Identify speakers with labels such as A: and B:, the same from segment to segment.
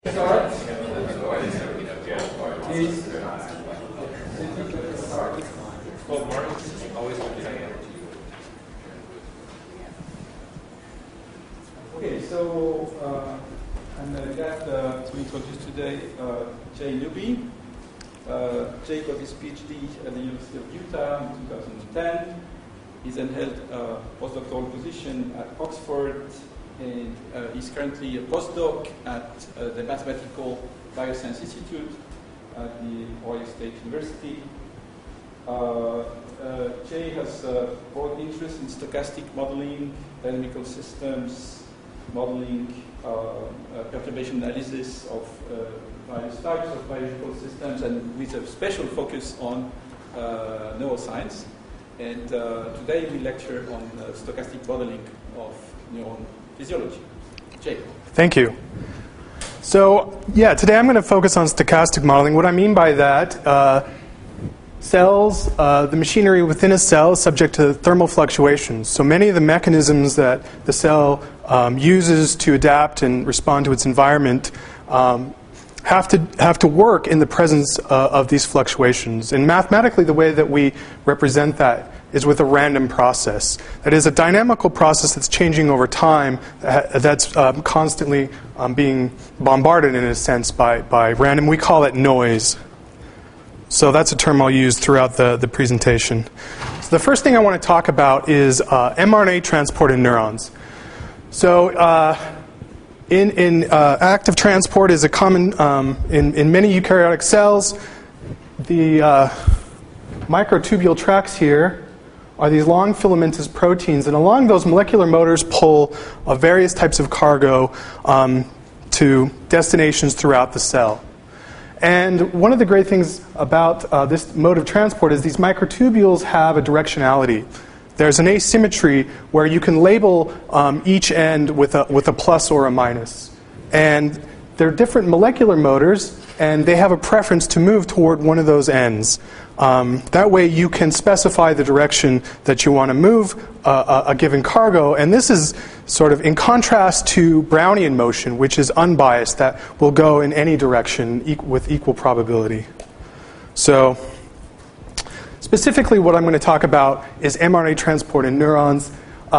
A: Start. Okay, so I'm glad to introduce today Jay Newby. Jay got his PhD at the University of Utah in 2010. He's then held a postdoctoral position at Oxford, and he's currently a postdoc at the Mathematical Bioscience Institute at the Ohio State University. Jay has broad interest in stochastic modeling, dynamical systems, modeling, perturbation analysis of various types of biological systems, and with a special focus on neuroscience. And today we lecture on stochastic modeling of neuron physiology. Jay.
B: Thank you. So, today I'm going to focus on stochastic modeling. What I mean by that, cells, the machinery within a cell is subject to thermal fluctuations. So many of the mechanisms that the cell uses to adapt and respond to its environment have to work in the presence of these fluctuations. And mathematically, the way that we represent that is with a random process. That is a dynamical process that's changing over time, that's constantly being bombarded, in a sense, by random. We call it noise. So that's a term I'll use throughout the presentation. So the first thing I want to talk about is mRNA transport in neurons. So in active transport is a common, in many eukaryotic cells, the microtubule tracks here are these long filamentous proteins, and along those molecular motors pull various types of cargo to destinations throughout the cell. And one of the great things about this mode of transport is these microtubules have a directionality. There's an asymmetry where you can label each end with a plus or a minus. And they're different molecular motors, and they have a preference to move toward one of those ends. That way you can specify the direction that you want to move a given cargo. And this is sort of in contrast to Brownian motion, which is unbiased, that will go in any direction with equal probability. So specifically what I'm going to talk about is mRNA transport in neurons.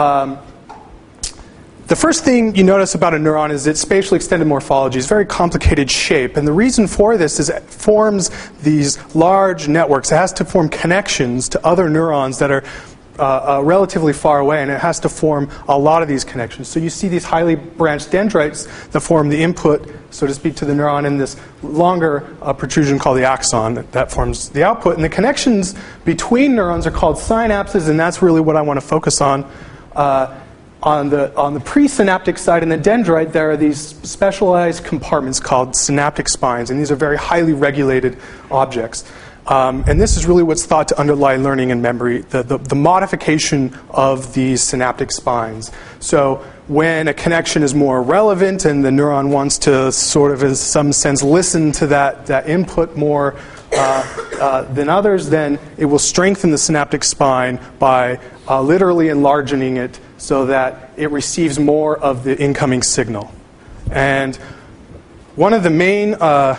B: The first thing you notice about a neuron is its spatially extended morphology. It's a very complicated shape. And the reason for this is it forms these large networks. It has to form connections to other neurons that are relatively far away, and it has to form a lot of these connections. So you see these highly branched dendrites that form the input, so to speak, to the neuron, and this longer protrusion called the axon that forms the output. And the connections between neurons are called synapses, and that's really what I want to focus on. On the presynaptic side in the dendrite, there are these specialized compartments called synaptic spines, and these are very highly regulated objects. And this is really what's thought to underlie learning and memory, the modification of these synaptic spines. So when a connection is more relevant and the neuron wants to sort of, in some sense, listen to that input more than others, then it will strengthen the synaptic spine by literally enlarging it so that it receives more of the incoming signal. And one of the main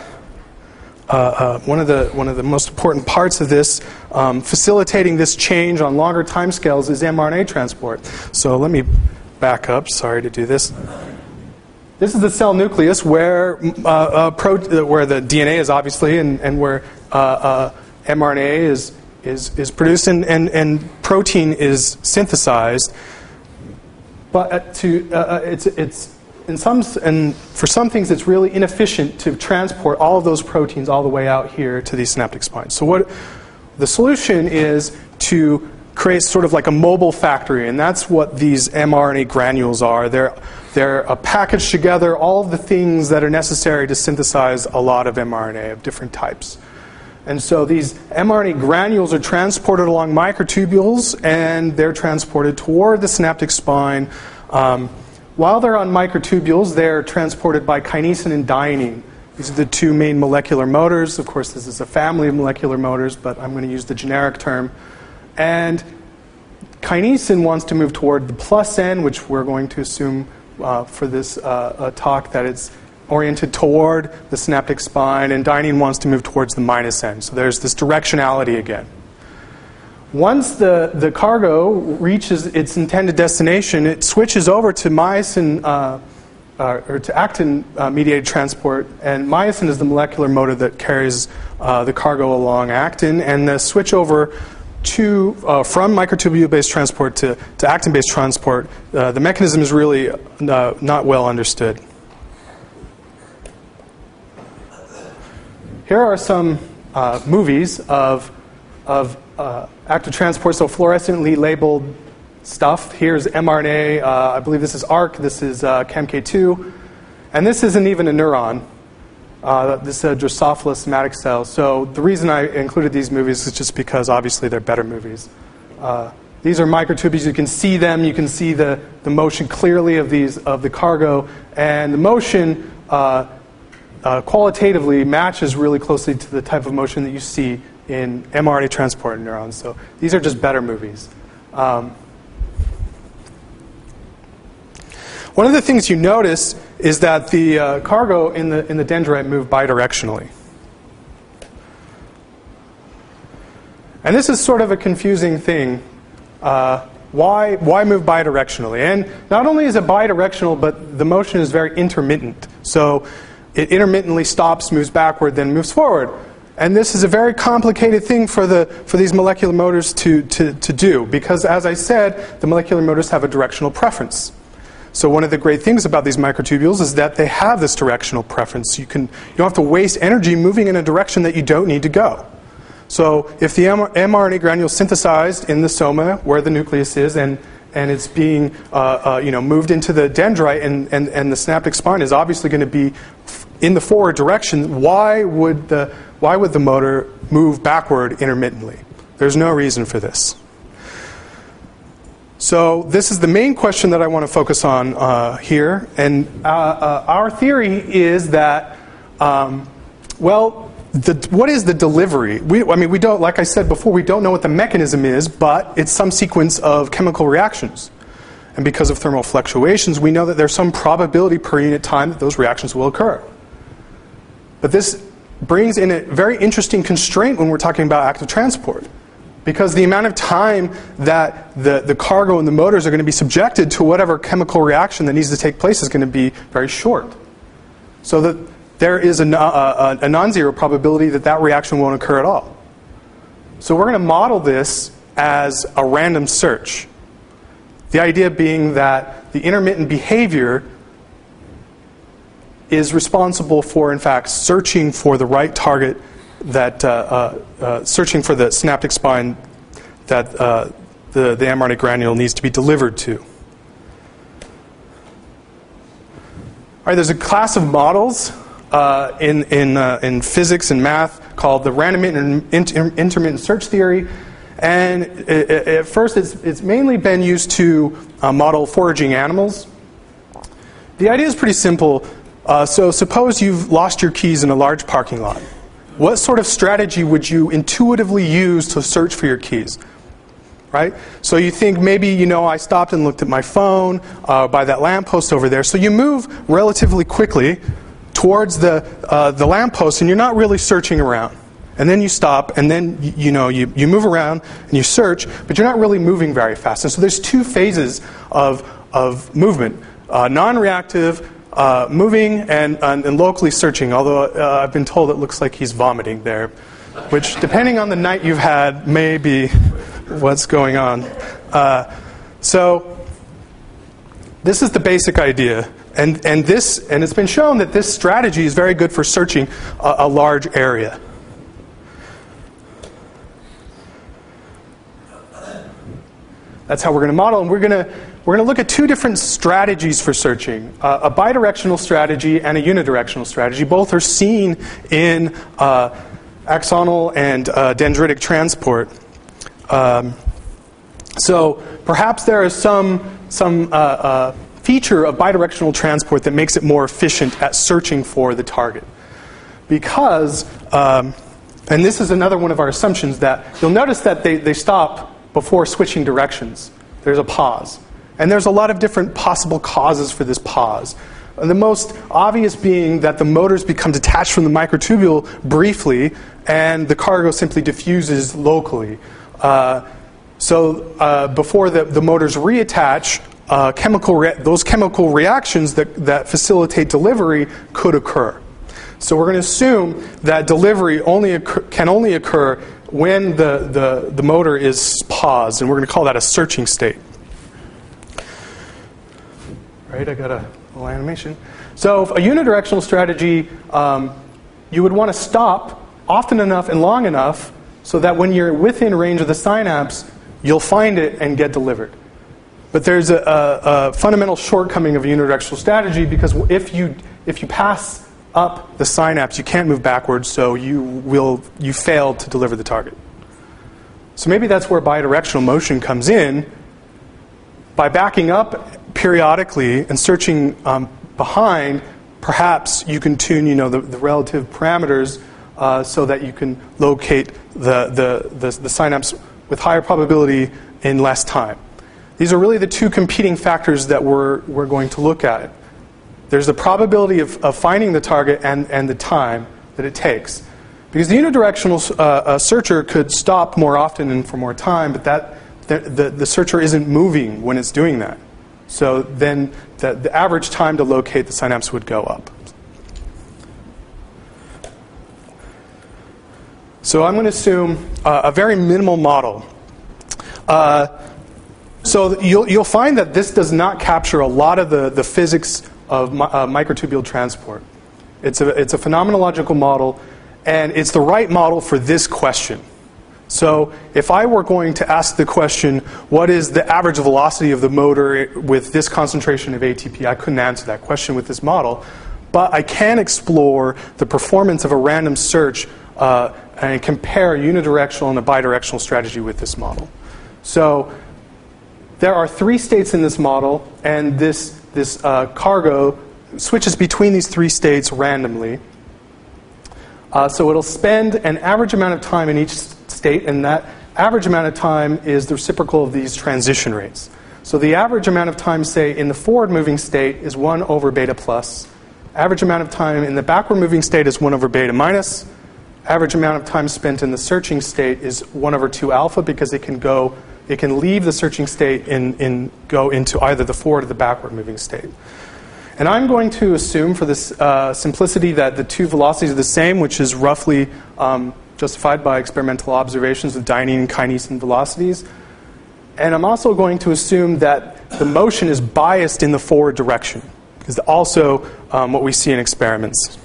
B: one of the most important parts of this, facilitating this change on longer timescales, is mRNA transport. So let me back up. Sorry to do this. This is the cell nucleus where the DNA is, obviously, and where mRNA is produced and protein is synthesized. But it's for some things it's really inefficient to transport all of those proteins all the way out here to these synaptic spines. So what the solution is to create sort of like a mobile factory, and that's what these mRNA granules are. They're packaged together all of the things that are necessary to synthesize a lot of mRNA of different types. And so these mRNA granules are transported along microtubules, and they're transported toward the synaptic spine. While they're on microtubules, they're transported by kinesin and dynein. These are the two main molecular motors. Of course, this is a family of molecular motors, but I'm going to use the generic term. And kinesin wants to move toward the plus end, which we're going to assume for this talk that it's oriented toward the synaptic spine, and dynein wants to move towards the minus end. So there's this directionality again. Once the cargo reaches its intended destination, it switches over to myosin or to actin-mediated transport, and myosin is the molecular motor that carries the cargo along actin, and the switch over from microtubule-based transport to actin-based transport, the mechanism is really not well understood. Here are some movies of active transport, so fluorescently labeled stuff. Here's mRNA, I believe this is ARC, this is CAMK2, and this isn't even a neuron. This is a Drosophila somatic cell. So the reason I included these movies is just because obviously they're better movies. These are microtubules. You can see them. You can see the motion clearly of the cargo, and the motion qualitatively matches really closely to the type of motion that you see in mRNA transport neurons. So these are just better movies. One of the things you notice is that the cargo in the dendrite move bidirectionally. And this is sort of a confusing thing. Why move bidirectionally? And not only is it bidirectional, but the motion is very intermittent. So it intermittently stops, moves backward, then moves forward. And this is a very complicated thing for these molecular motors to do, because, as I said, the molecular motors have a directional preference. So one of the great things about these microtubules is that they have this directional preference. You don't have to waste energy moving in a direction that you don't need to go. So if the mRNA granule is synthesized in the soma where the nucleus is, and it's being moved into the dendrite, and the synaptic spine is obviously going to be in the forward direction, why would the motor move backward intermittently? There's no reason for this. So this is the main question that I want to focus on here. And our theory is that, what is the delivery? We don't, like I said before, we don't know what the mechanism is, but it's some sequence of chemical reactions. And because of thermal fluctuations, we know that there's some probability per unit time that those reactions will occur. But this brings in a very interesting constraint when we're talking about active transport. Because the amount of time that the cargo and the motors are going to be subjected to whatever chemical reaction that needs to take place is going to be very short. So that there is a non-zero probability that reaction won't occur at all. So we're going to model this as a random search. The idea being that the intermittent behavior is responsible for, in fact, searching for the right target, that searching for the synaptic spine that the mRNA granule needs to be delivered to. All right, there's a class of models in physics and math called the random intermittent search theory, and at first it's mainly been used to model foraging animals. The idea is pretty simple. So suppose you've lost your keys in a large parking lot. What sort of strategy would you intuitively use to search for your keys? Right? So you think maybe, I stopped and looked at my phone by that lamppost over there. So you move relatively quickly towards the lamppost, and you're not really searching around. And then you stop, and then you move around and you search, but you're not really moving very fast. And so there's two phases of movement: non-reactive, moving, and locally searching, although I've been told it looks like he's vomiting there, which, depending on the night you've had, may be what's going on. So this is the basic idea, and it's been shown that this strategy is very good for searching a large area. That's how we're going to model, and we're going to look at two different strategies for searching, a bidirectional strategy and a unidirectional strategy. Both are seen in axonal and dendritic transport. So perhaps there is some feature of bidirectional transport that makes it more efficient at searching for the target. Because, and this is another one of our assumptions, that you'll notice that they stop before switching directions. There's a pause. And there's a lot of different possible causes for this pause. The most obvious being that the motors become detached from the microtubule briefly, and the cargo simply diffuses locally. Before the motors reattach, those chemical reactions that facilitate delivery could occur. So we're going to assume that delivery can only occur when the motor is paused, and we're going to call that a searching state. Right, I got a little animation. So a unidirectional strategy, you would want to stop often enough and long enough so that when you're within range of the synapse, you'll find it and get delivered. But there's a fundamental shortcoming of a unidirectional strategy, because if you pass up the synapse, you can't move backwards, so you fail to deliver the target. So maybe that's where bidirectional motion comes in. By backing up periodically and searching behind, perhaps you can tune the relative parameters so that you can locate the synapse with higher probability in less time. These are really the two competing factors that we're going to look at. There's the probability of finding the target and the time that it takes. Because the unidirectional searcher could stop more often and for more time, but the searcher isn't moving when it's doing that. So then the average time to locate the synapse would go up. So I'm going to assume a very minimal model. So you'll find that this does not capture a lot of the physics of microtubule transport. It's a phenomenological model, and it's the right model for this question. So if I were going to ask the question, what is the average velocity of the motor with this concentration of ATP, I couldn't answer that question with this model. But I can explore the performance of a random search and compare a unidirectional and a bidirectional strategy with this model. So there are 3 states in this model, and this cargo switches between these 3 states randomly. So it'll spend an average amount of time in each state, and that average amount of time is the reciprocal of these transition rates. So the average amount of time, say, in the forward moving state is 1 over beta plus. Average amount of time in the backward moving state is 1 over beta minus. Average amount of time spent in the searching state is 1 over 2 alpha, because it can leave the searching state and go into either the forward or the backward moving state. And I'm going to assume for this simplicity that the 2 velocities are the same, which is roughly justified by experimental observations of dynein and kinesin velocities. And I'm also going to assume that the motion is biased in the forward direction, because also what we see in experiments.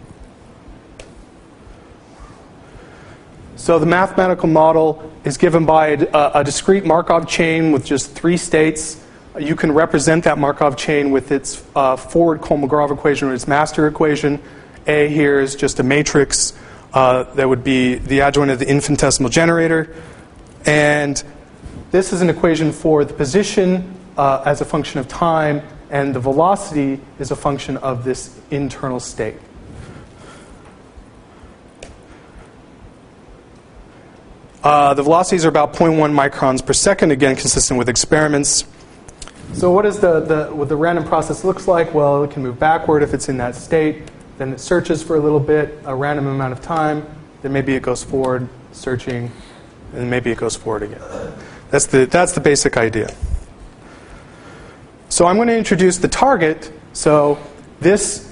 B: So the mathematical model is given by a discrete Markov chain with just 3 states. You can represent that Markov chain with its forward Kolmogorov equation or its master equation. A here is just a matrix that would be the adjoint of the infinitesimal generator. And this is an equation for the position as a function of time, and the velocity is a function of this internal state. The velocities are about 0.1 microns per second, again consistent with experiments. So what does what the random process looks like? Well, it can move backward if it's in that state. Then it searches for a little bit, a random amount of time. Then maybe it goes forward, searching, and maybe it goes forward again. That's the basic idea. So I'm going to introduce the target. So this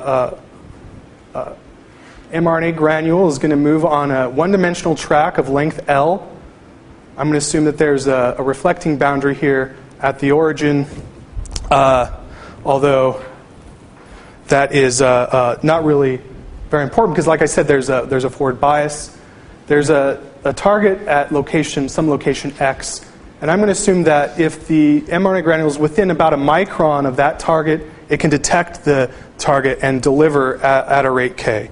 B: mRNA granule is going to move on a one-dimensional track of length L. I'm going to assume that there's a reflecting boundary here at the origin, although that is not really very important, because like I said, there's a forward bias. There's a target at some location X, and I'm going to assume that if the mRNA granule is within about a micron of that target, it can detect the target and deliver at a rate K.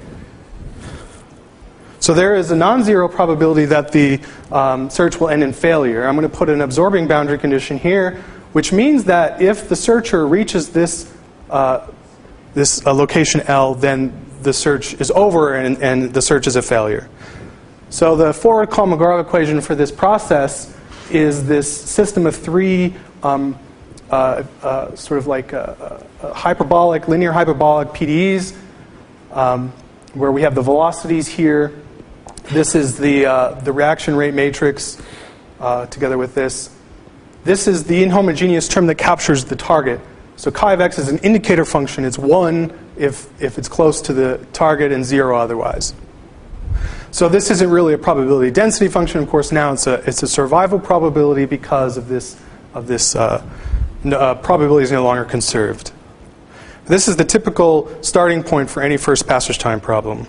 B: So there is a non-zero probability that the search will end in failure. I'm going to put an absorbing boundary condition here, which means that if the searcher reaches this location L, then the search is over and the search is a failure. So the forward Kolmogorov equation for this process is this system of 3 sort of like hyperbolic, linear hyperbolic PDEs, where we have the velocities here. This is the reaction rate matrix together with this. This is the inhomogeneous term that captures the target. So chi of x is an indicator function. It's 1 if it's close to the target and 0 otherwise. So this isn't really a probability density function. Of course, now it's a survival probability because of this probability is no longer conserved. This is the typical starting point for any first passage time problem.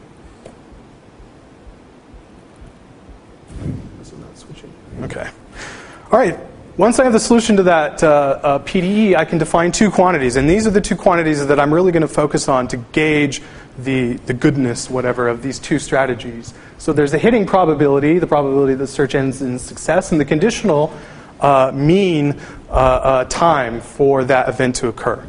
B: Okay. All right. Once I have the solution to that PDE, I can define two quantities. And these are the two quantities that I'm really going to focus on to gauge the goodness, whatever, of these two strategies. So there's the hitting probability, the probability that search ends in success, and the conditional mean time for that event to occur.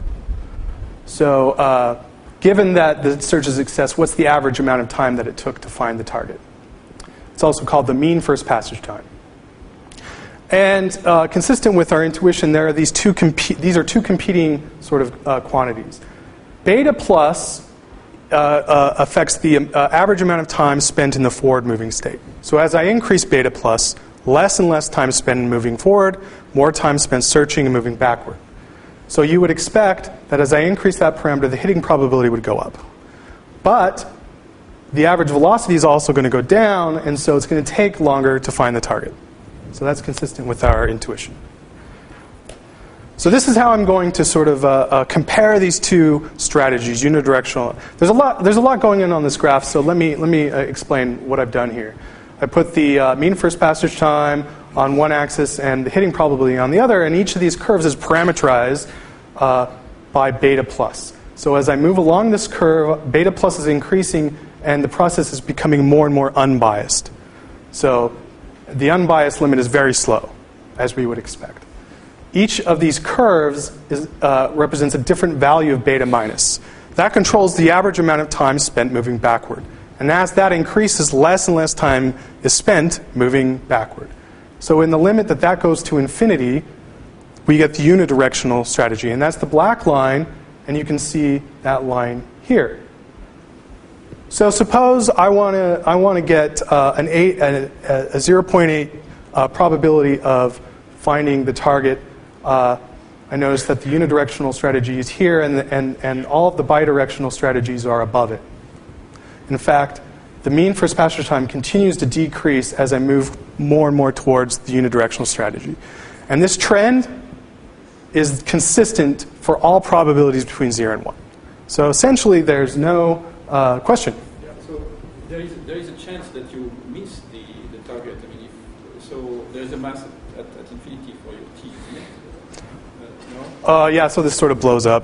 B: So given that the search is a success, what's the average amount of time that it took to find the target? It's also called the mean first passage time. And consistent with our intuition, there are these two competing sort of quantities. Beta plus affects the average amount of time spent in the forward moving state. So as I increase beta plus, less and less time spent in moving forward, more time spent searching and moving backward. So you would expect that as I increase that parameter, the hitting probability would go up. But the average velocity is also going to go down, and so it's going to take longer to find the target. So that's consistent with our intuition. So this is how I'm going to sort of compare these two strategies, unidirectional. There's a lot going on this graph, so let me explain what I've done here. I put the mean first passage time on one axis and the hitting probability on the other, and each of these curves is parameterized by beta plus. So as I move along this curve, beta plus is increasing, and the process is becoming more and more unbiased. So the unbiased limit is very slow, as we would expect. Each of these curves represents a different value of beta minus. That controls the average amount of time spent moving backward. And as that increases, less and less time is spent moving backward. So in the limit that goes to infinity, we get the unidirectional strategy. And that's the black line, and you can see that line here. So suppose I want to get a 0.8 probability of finding the target. I notice that the unidirectional strategy is here, and all of the bidirectional strategies are above it. In fact, the mean first passage time continues to decrease as I move more and more towards the unidirectional strategy. And this trend is consistent for all probabilities between 0 and 1. So essentially, there's no question.
A: Yeah, so there is a chance that you miss the target. I mean, so there's a mass at infinity for your t, isn't it? No?
B: Yeah, so this sort of blows up.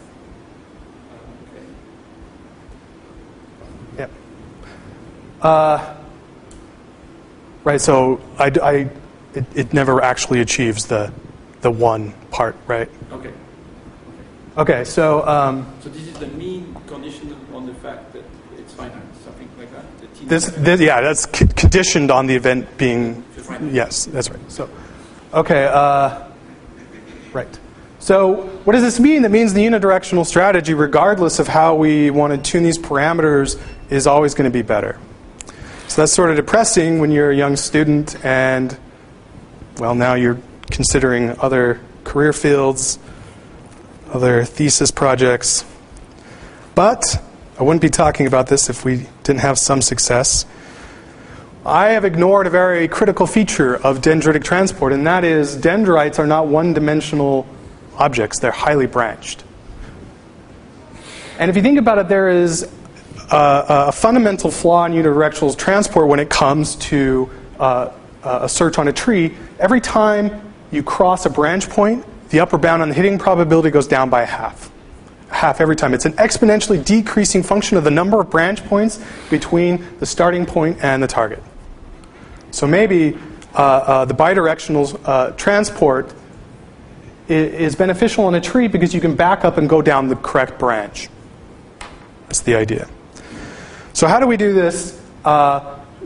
A: Okay.
B: Yeah. Right, so it never actually achieves the 1 part, right?
A: Okay.
B: Okay, so...
A: so this is the mean condition on the fact that it's finite, something like that?
B: Yeah, that's conditioned on the event being... Yes, that's right. So, okay, right. So what does this mean? That means the unidirectional strategy, regardless of how we want to tune these parameters, is always going to be better. So that's sort of depressing when you're a young student and, well, now you're considering other career fields, other thesis projects. But I wouldn't be talking about this if we didn't have some success. I have ignored a very critical feature of dendritic transport, and that is dendrites are not one-dimensional objects. They're highly branched. And if you think about it, there is a fundamental flaw in unidirectional transport when it comes to a search on a tree. Every time you cross a branch point, the upper bound on the hitting probability goes down by half. Half every time. It's an exponentially decreasing function of the number of branch points between the starting point and the target. So maybe the bidirectional transport is beneficial in a tree because you can back up and go down the correct branch. That's the idea. So how do we do this?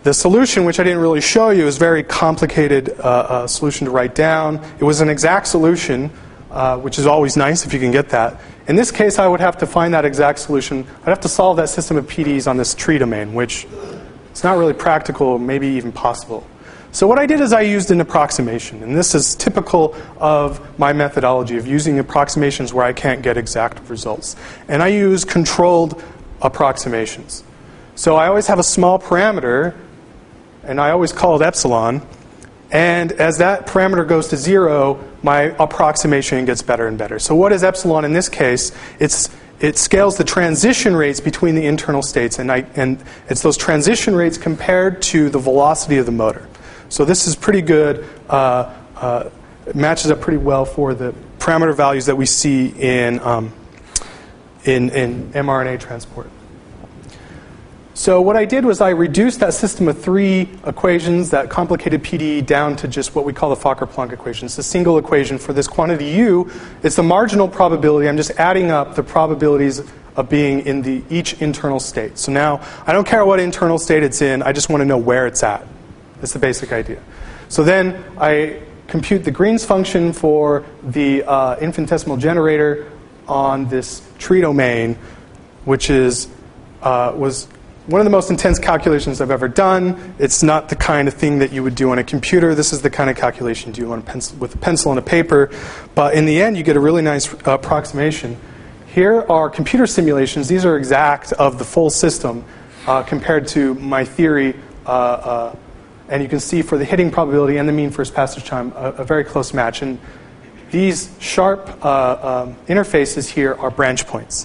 B: The solution, which I didn't really show you, is a very complicated solution to write down. It was an exact solution, which is always nice if you can get that. In this case, I would have to find that exact solution. I'd have to solve that system of PDEs on this tree domain, which is not really practical, maybe even possible. So what I did is I used an approximation, and this is typical of my methodology of using approximations where I can't get exact results. And I use controlled approximations. So I always have a small parameter, and I always call it epsilon, and as that parameter goes to 0, my approximation gets better and better. So what is epsilon in this case? It scales the transition rates between the internal states, and it's those transition rates compared to the velocity of the motor. So this is pretty good. It matches up pretty well for the parameter values that we see in mRNA transport. So what I did was I reduced that system of 3 equations, that complicated PDE, down to just what we call the Fokker-Planck equation. It's a single equation for this quantity u. It's the marginal probability. I'm just adding up the probabilities of being in each internal state. So now I don't care what internal state it's in. I just want to know where it's at. That's the basic idea. So then I compute the Green's function for the infinitesimal generator on this tree domain, which was one of the most intense calculations I've ever done. It's not the kind of thing that you would do on a computer. This is the kind of calculation you do on with a pencil and a paper. But in the end, you get a really nice approximation. Here are computer simulations. These are exact of the full system compared to my theory. And you can see for the hitting probability and the mean first passage time, a very close match. And these sharp interfaces here are branch points.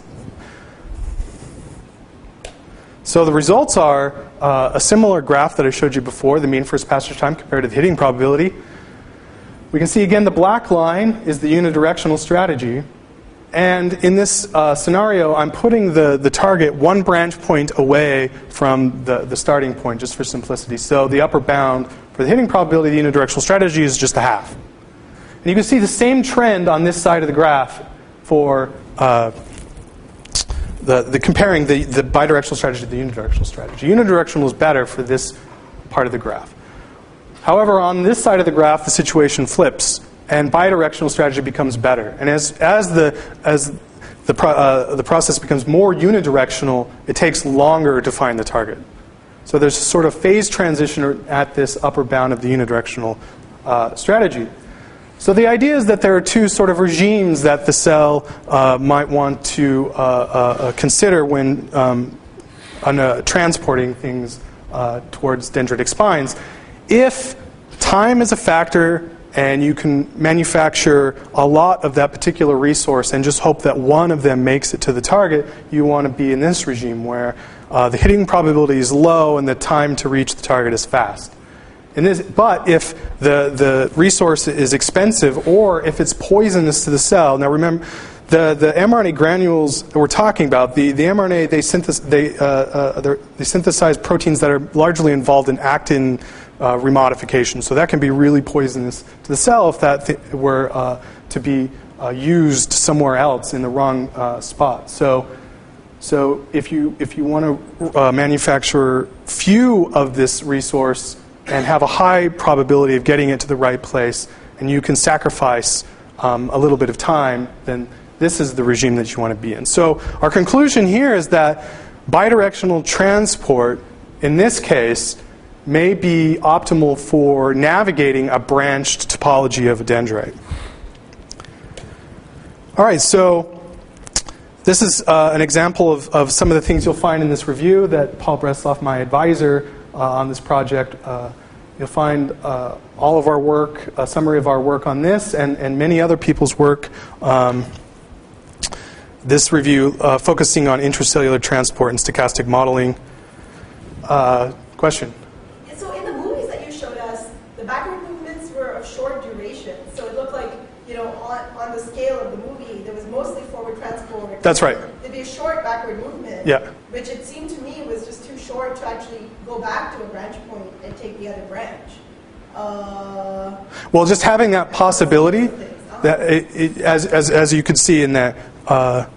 B: So the results are a similar graph that I showed you before, the mean first passage time compared to the hitting probability. We can see again the black line is the unidirectional strategy. And in this scenario, I'm putting the target one branch point away from the starting point, just for simplicity. So the upper bound for the hitting probability of the unidirectional strategy is just a half. And you can see the same trend on this side of the graph for comparing the bidirectional strategy to the unidirectional strategy. Unidirectional is better for this part of the graph. However, on this side of the graph, the situation flips, and bidirectional strategy becomes better. And as the process becomes more unidirectional, it takes longer to find the target. So there's a sort of phase transition at this upper bound of the unidirectional strategy. So the idea is that there are two sort of regimes that the cell might want to consider when transporting things towards dendritic spines. If time is a factor and you can manufacture a lot of that particular resource and just hope that one of them makes it to the target, you want to be in this regime where the hitting probability is low and the time to reach the target is fast. But if the resource is expensive or if it's poisonous to the cell, now remember, the mRNA granules that we're talking about, the mRNA, they synthesize proteins that are largely involved in actin remodification. So that can be really poisonous to the cell if that were to be used somewhere else in the wrong spot. So if you want to manufacture few of this resource and have a high probability of getting it to the right place, and you can sacrifice a little bit of time, then this is the regime that you want to be in. So our conclusion here is that bidirectional transport, in this case, may be optimal for navigating a branched topology of a dendrite. All right, so this is an example of some of the things you'll find in this review that Paul Bresloff, my advisor on this project, you'll find all of our work, a summary of our work on this, and many other people's work. This review focusing on intracellular transport and stochastic modeling. Question?
C: So in the movies that you showed us, the backward movements were of short duration. So it looked like, on the scale of the movie, there was mostly forward transport.
B: That's right.
C: There'd be a short backward movement,
B: yeah,
C: which it seemed to me was just too short to actually go back to a branch point and take the other branch.
B: Well, just having that possibility, that as you could see in that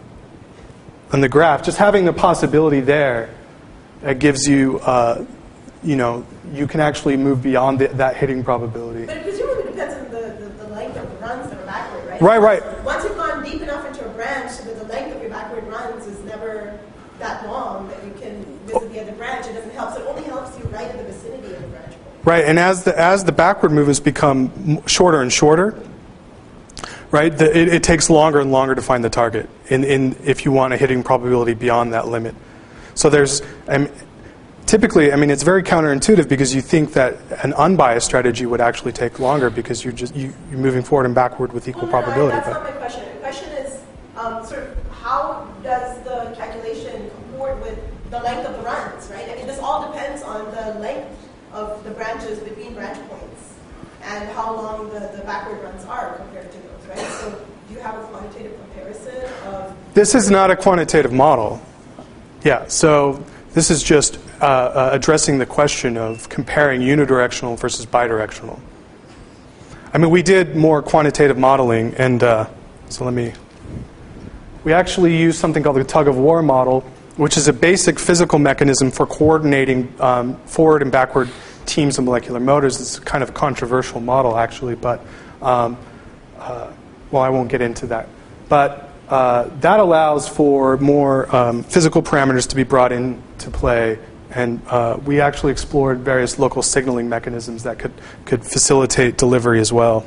B: in the graph, just having the possibility there, it gives you you can actually move beyond that hitting probability.
C: But it presumably depends on the length of the runs that are backward, right?
B: Right.
C: Once you've gone deep enough into a branch so that the length of your backward runs is never that long that you can visit the other branch, it doesn't help. So it only helps you right in the vicinity of the branch.
B: Right, and as the backward movements become shorter and shorter, right, it takes longer and longer to find the target if you want a hitting probability beyond that limit. So typically, it's very counterintuitive because you think that an unbiased strategy would actually take longer because you're moving forward and backward with equal probability.
C: That's not my question. The question is sort of how does the calculation comport with the length of the runs, right? This all depends on the length of the branches between branch points and how long the backward runs are compared to those, right? So do you have a quantitative comparison of...
B: This is not a quantitative model. Yeah, so this is just addressing the question of comparing unidirectional versus bidirectional. We did more quantitative modeling, and we actually used something called the tug-of-war model, which is a basic physical mechanism for coordinating forward and backward teams of molecular motors. It's kind of a controversial model, actually, but I won't get into that. But that allows for more physical parameters to be brought into play, and we actually explored various local signaling mechanisms that could facilitate delivery as well.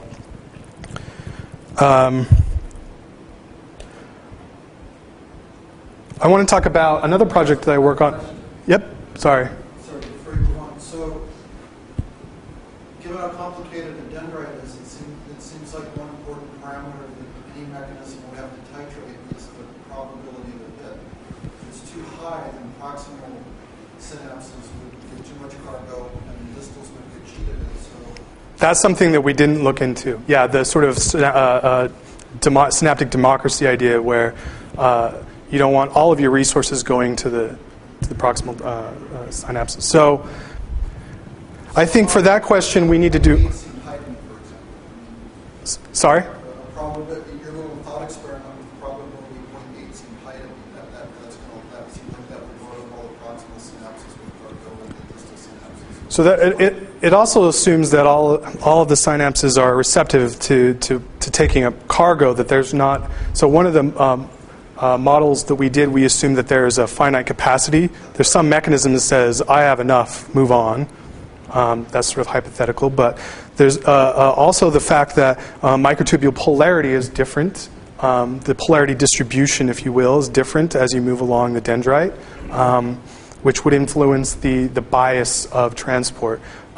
B: I want to talk about another project that I work on. Yep, sorry.
D: Sorry, before you move on. So, given how complicated the dendrite is, it seems like one important parameter that any mechanism would have to titrate is the probability of the hit. If it's too high, then proximal synapses would get too much cargo, and distals would get cheated. So
B: that's something that we didn't look into. Yeah, the sort of synaptic democracy idea where you don't want all of your resources going to the proximal synapses. So I think for that question we need to do... Sorry?
D: Your little thought experiment with probability 0.8 seemed high to me. That seems like that would load up all the proximal synapses with cargo and the distal synapses.
B: So that it also assumes that all of the synapses are receptive to taking up cargo, that there's not... So one of the models that we did, we assumed that there is a finite capacity. There's some mechanism that says, I have enough, move on. That's sort of hypothetical. But there's also the fact that microtubule polarity is different. The polarity distribution, if you will, is different as you move along the dendrite, which would influence the bias of transport.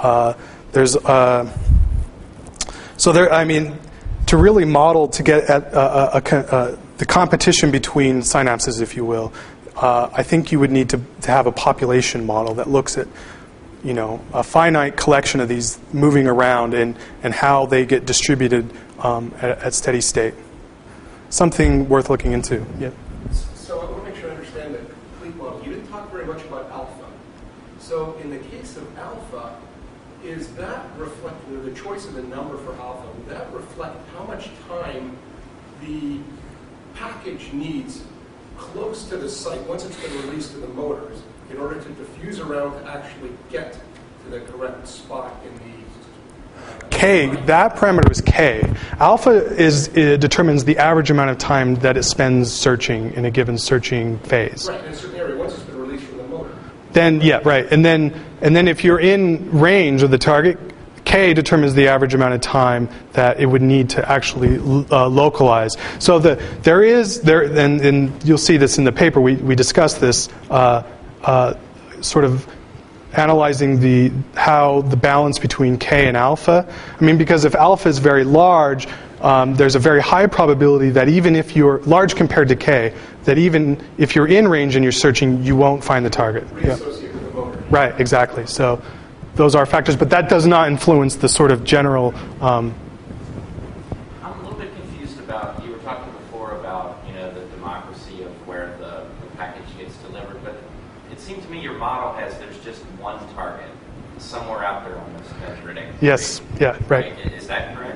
B: To really model to get at the competition between synapses, if you will, I think you would need to have a population model that looks at, a finite collection of these moving around and how they get distributed at steady state. Something worth looking into. Yeah.
E: So I want to make sure I understand the complete model. You didn't talk very much about alpha. So in the case of alpha, is that reflect the choice of the number for alpha? Would that reflect how much time the package needs close to the site once it's been released to the motors in order to diffuse around to actually get to the correct spot in the
B: K, that parameter is K. Alpha determines the average amount of time that it spends searching in a given searching phase.
E: Right, in a certain area, once it's been released from the motor.
B: Then, yeah, right. And then if you're in range of the target, K determines the average amount of time that it would need to actually localize. So there is, and you'll see this in the paper, we discussed this, sort of analyzing how the balance between K and alpha. Because if alpha is very large, there's a very high probability that even if you're large compared to K, that even if you're in range and you're searching, you won't find the target.
E: Reassociate with the motor.
B: Right, exactly. So those are factors, but that does not influence the sort of general...
F: I'm a little bit confused about, you were talking before about, the democracy of where the package gets delivered, but it seemed to me your model has there's just one target somewhere out there on this dendritic.
B: Yes, yeah, right.
F: Is that correct?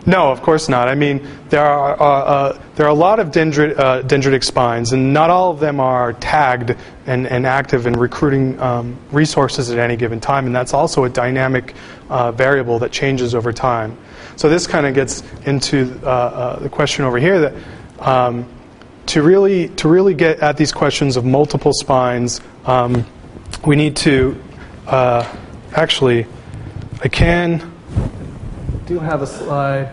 B: No, of course not. I mean, there are a lot of dendritic spines, and not all of them are tagged and active in recruiting resources at any given time, and that's also a dynamic variable that changes over time. So this kind of gets into the question over here that to really get at these questions of multiple spines, we need to actually, I do have a slide.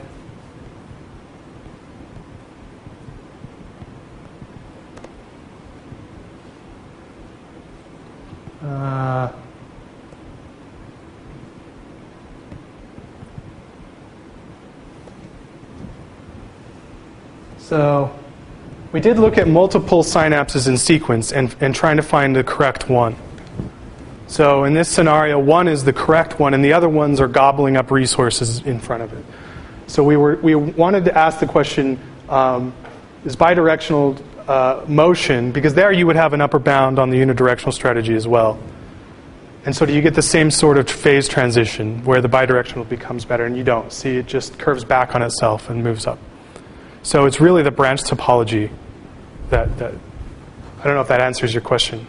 B: So we did look at multiple synapses in sequence and trying to find the correct one. So in this scenario, one is the correct one, and the other ones are gobbling up resources in front of it. So we wanted to ask the question, is bidirectional motion, because there you would have an upper bound on the unidirectional strategy as well. And so do you get the same sort of phase transition where the bidirectional becomes better? And you don't. See, it just curves back on itself and moves up. So it's really the branch topology that I don't know if that answers your question.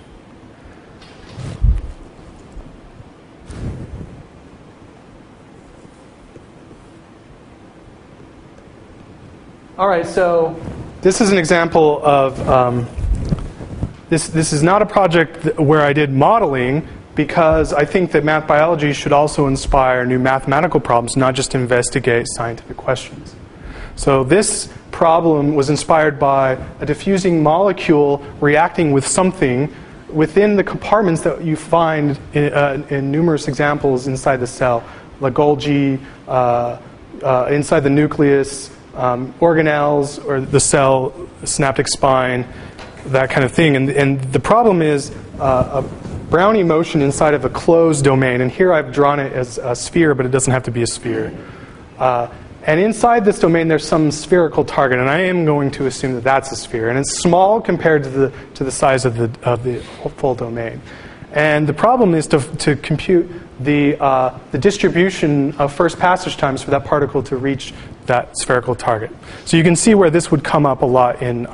B: All right, so this is an example of this is not a project where I did modeling, because I think that math biology should also inspire new mathematical problems, not just investigate scientific questions. So this problem was inspired by a diffusing molecule reacting with something within the compartments that you find in numerous examples inside the cell, like Golgi, inside the nucleus, organelles, or the cell, synaptic spine, that kind of thing. And the problem is a Brownian motion inside of a closed domain. And here I've drawn it as a sphere, but it doesn't have to be a sphere. And inside this domain, there's some spherical target, and I am going to assume that that's a sphere. And it's small compared to the size of the full domain. And the problem is to compute the distribution of first passage times for that particle to reach that spherical target. So you can see where this would come up a lot in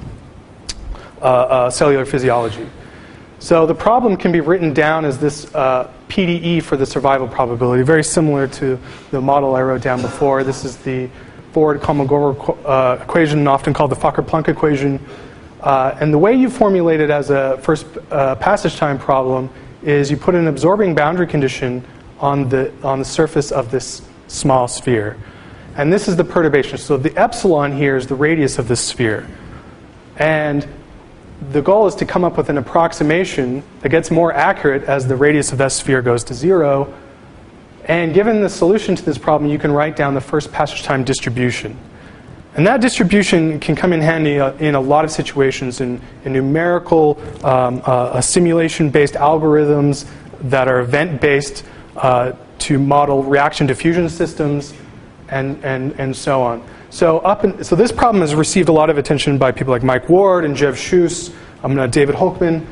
B: cellular physiology. So the problem can be written down as this PDE for the survival probability, very similar to the model I wrote down before. This is the Ford-Kolmogorov equation, often called the Fokker-Plunk equation. And the way you formulate it as a first passage time problem is you put an absorbing boundary condition on the surface of this small sphere. And this is the perturbation. So the epsilon here is the radius of this sphere. And the goal is to come up with an approximation that gets more accurate as the radius of that sphere goes to 0. And given the solution to this problem, you can write down the first passage time distribution. And that distribution can come in handy in a lot of situations in numerical, simulation-based algorithms that are event-based to model reaction diffusion systems and so on. So this problem has received a lot of attention by people like Mike Ward and Jev Schuss, David Holkman.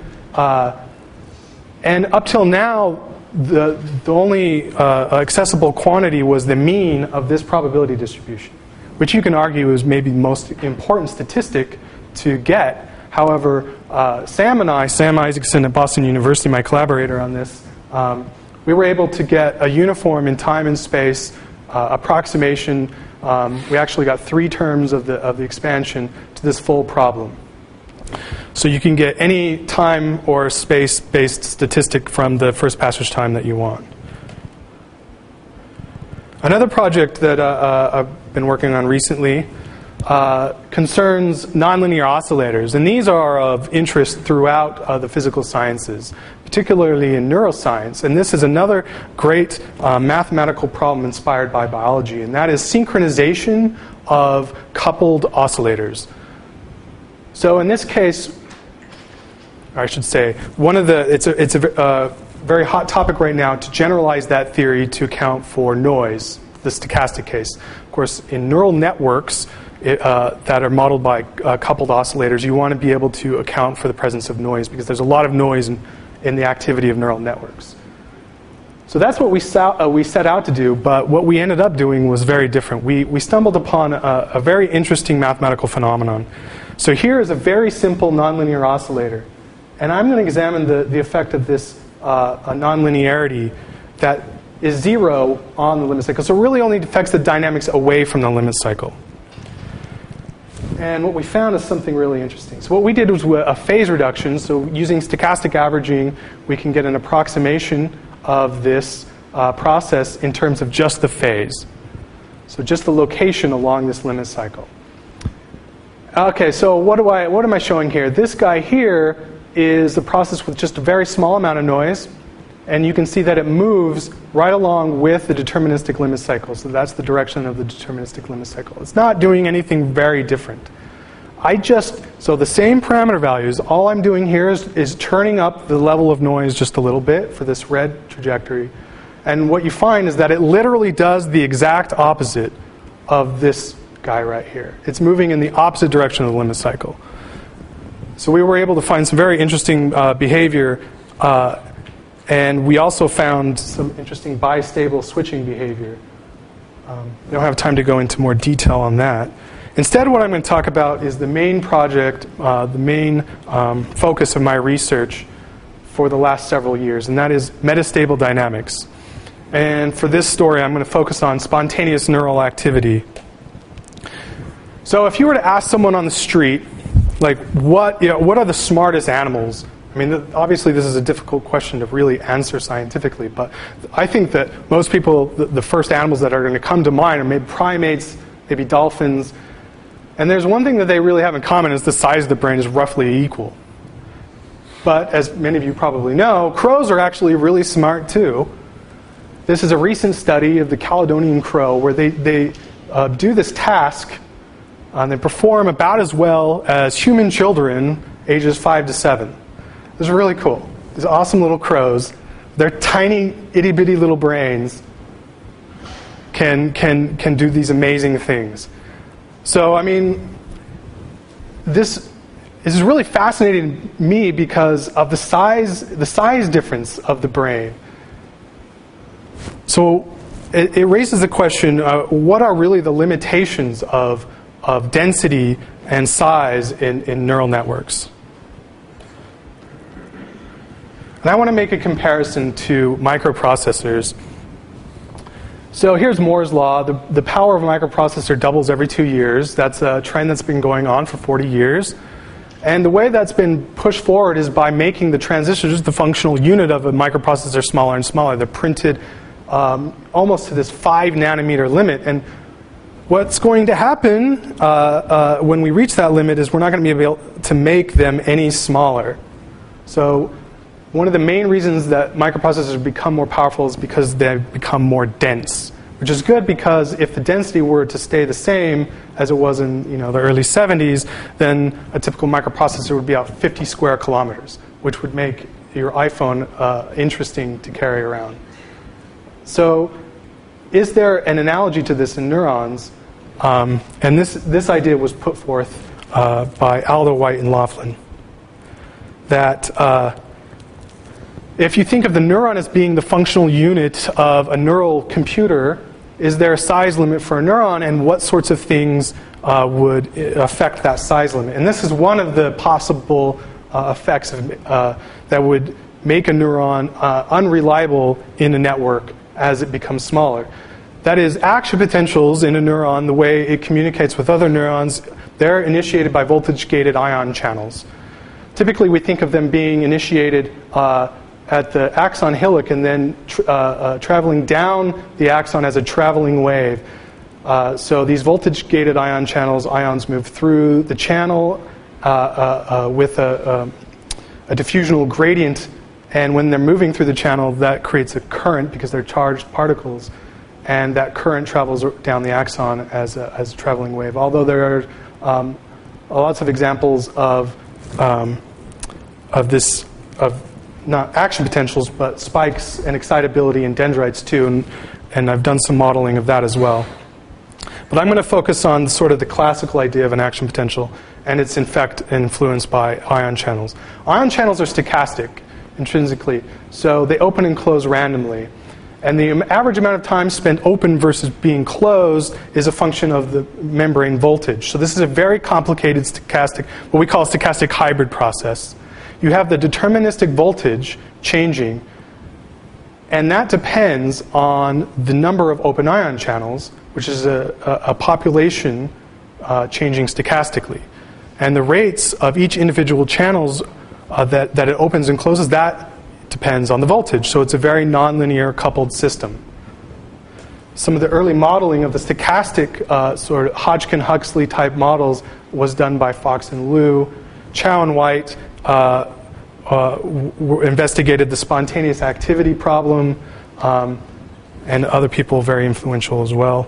B: And up till now, the only accessible quantity was the mean of this probability distribution, which you can argue is maybe the most important statistic to get. However, Sam Isaacson at Boston University, my collaborator on this, we were able to get a uniform in time and space approximation. We actually got 3 terms of the expansion to this full problem. So you can get any time or space-based statistic from the first passage time that you want. Another project that I've been working on recently concerns nonlinear oscillators. And these are of interest throughout the physical sciences, particularly in neuroscience. And this is another great mathematical problem inspired by biology, and that is synchronization of coupled oscillators. So in this case, or I should say, it's a very hot topic right now to generalize that theory to account for noise, the stochastic case. Of course, in neural networks that are modeled by coupled oscillators, you want to be able to account for the presence of noise, because there's a lot of noise in the activity of neural networks. So that's what we set out to do, but what we ended up doing was very different. We stumbled upon a very interesting mathematical phenomenon. So here is a very simple nonlinear oscillator. And I'm going to examine the effect of this nonlinearity that is 0 on the limit cycle. So it really only affects the dynamics away from the limit cycle. And what we found is something really interesting. So what we did was a phase reduction. So using stochastic averaging, we can get an approximation of this process in terms of just the phase. So just the location along this limit cycle. Okay, so what am I showing here? This guy here is the process with just a very small amount of noise. And you can see that it moves right along with the deterministic limit cycle. So that's the direction of the deterministic limit cycle. It's not doing anything very different. So the same parameter values, all I'm doing here is turning up the level of noise just a little bit for this red trajectory. And what you find is that it literally does the exact opposite of this guy right here. It's moving in the opposite direction of the limit cycle. So we were able to find some very interesting behavior. And we also found some interesting bistable switching behavior. We don't have time to go into more detail on that. Instead, what I'm going to talk about is the main project, the main focus of my research for the last several years, and that is metastable dynamics. And for this story, I'm going to focus on spontaneous neural activity. So if you were to ask someone on the street, like, what are the smartest animals? I mean, obviously this is a difficult question to really answer scientifically, but I think that most people, the first animals that are going to come to mind are maybe primates, maybe dolphins. And there's one thing that they really have in common is the size of the brain is roughly equal. But as many of you probably know, crows are actually really smart too. This is a recent study of the Caledonian crow where they do this task and they perform about as well as human children ages 5 to 7. This is really cool. These awesome little crows, their tiny itty-bitty little brains can do these amazing things. So, I mean, this is really fascinating to me because of the size difference of the brain. So it raises the question, what are really the limitations of density and size in neural networks? And I want to make a comparison to microprocessors. So here's Moore's law. The power of a microprocessor doubles every 2 years. That's a trend that's been going on for 40 years. And the way that's been pushed forward is by making the transistors, the functional unit of a microprocessor, smaller and smaller. They're printed almost to this 5 nanometer limit. And what's going to happen when we reach that limit is we're not going to be able to make them any smaller. So one of the main reasons that microprocessors become more powerful is because they've become more dense, which is good because if the density were to stay the same as it was in the early 70s, then a typical microprocessor would be about 50 square kilometers, which would make your iPhone interesting to carry around. So is there an analogy to this in neurons? And this idea was put forth by Aldo, White, and Laughlin, that if you think of the neuron as being the functional unit of a neural computer, is there a size limit for a neuron, and what sorts of things would affect that size limit? And this is one of the possible effects that would make a neuron unreliable in a network as it becomes smaller. That is, action potentials in a neuron, the way it communicates with other neurons, they're initiated by voltage-gated ion channels. Typically, we think of them being initiated at the axon hillock and then traveling down the axon as a traveling wave. So these voltage-gated ion channels, ions move through the channel with a diffusional gradient, and when they're moving through the channel, that creates a current because they're charged particles, and that current travels down the axon as a traveling wave. Although there are lots of examples of not action potentials, but spikes and excitability in dendrites too, and I've done some modeling of that as well. But I'm going to focus on sort of the classical idea of an action potential, and it's in fact influenced by ion channels. Ion channels are stochastic intrinsically, so they open and close randomly. And the average amount of time spent open versus being closed is a function of the membrane voltage. So this is a very complicated stochastic, what we call a stochastic hybrid process. You have the deterministic voltage changing, and that depends on the number of open ion channels, which is a population changing stochastically. And the rates of each individual channels that it opens and closes, that depends on the voltage. So it's a very nonlinear coupled system. Some of the early modeling of the stochastic sort of Hodgkin-Huxley type models was done by Fox and Liu. Chow and White investigated the spontaneous activity problem, and other people very influential as well.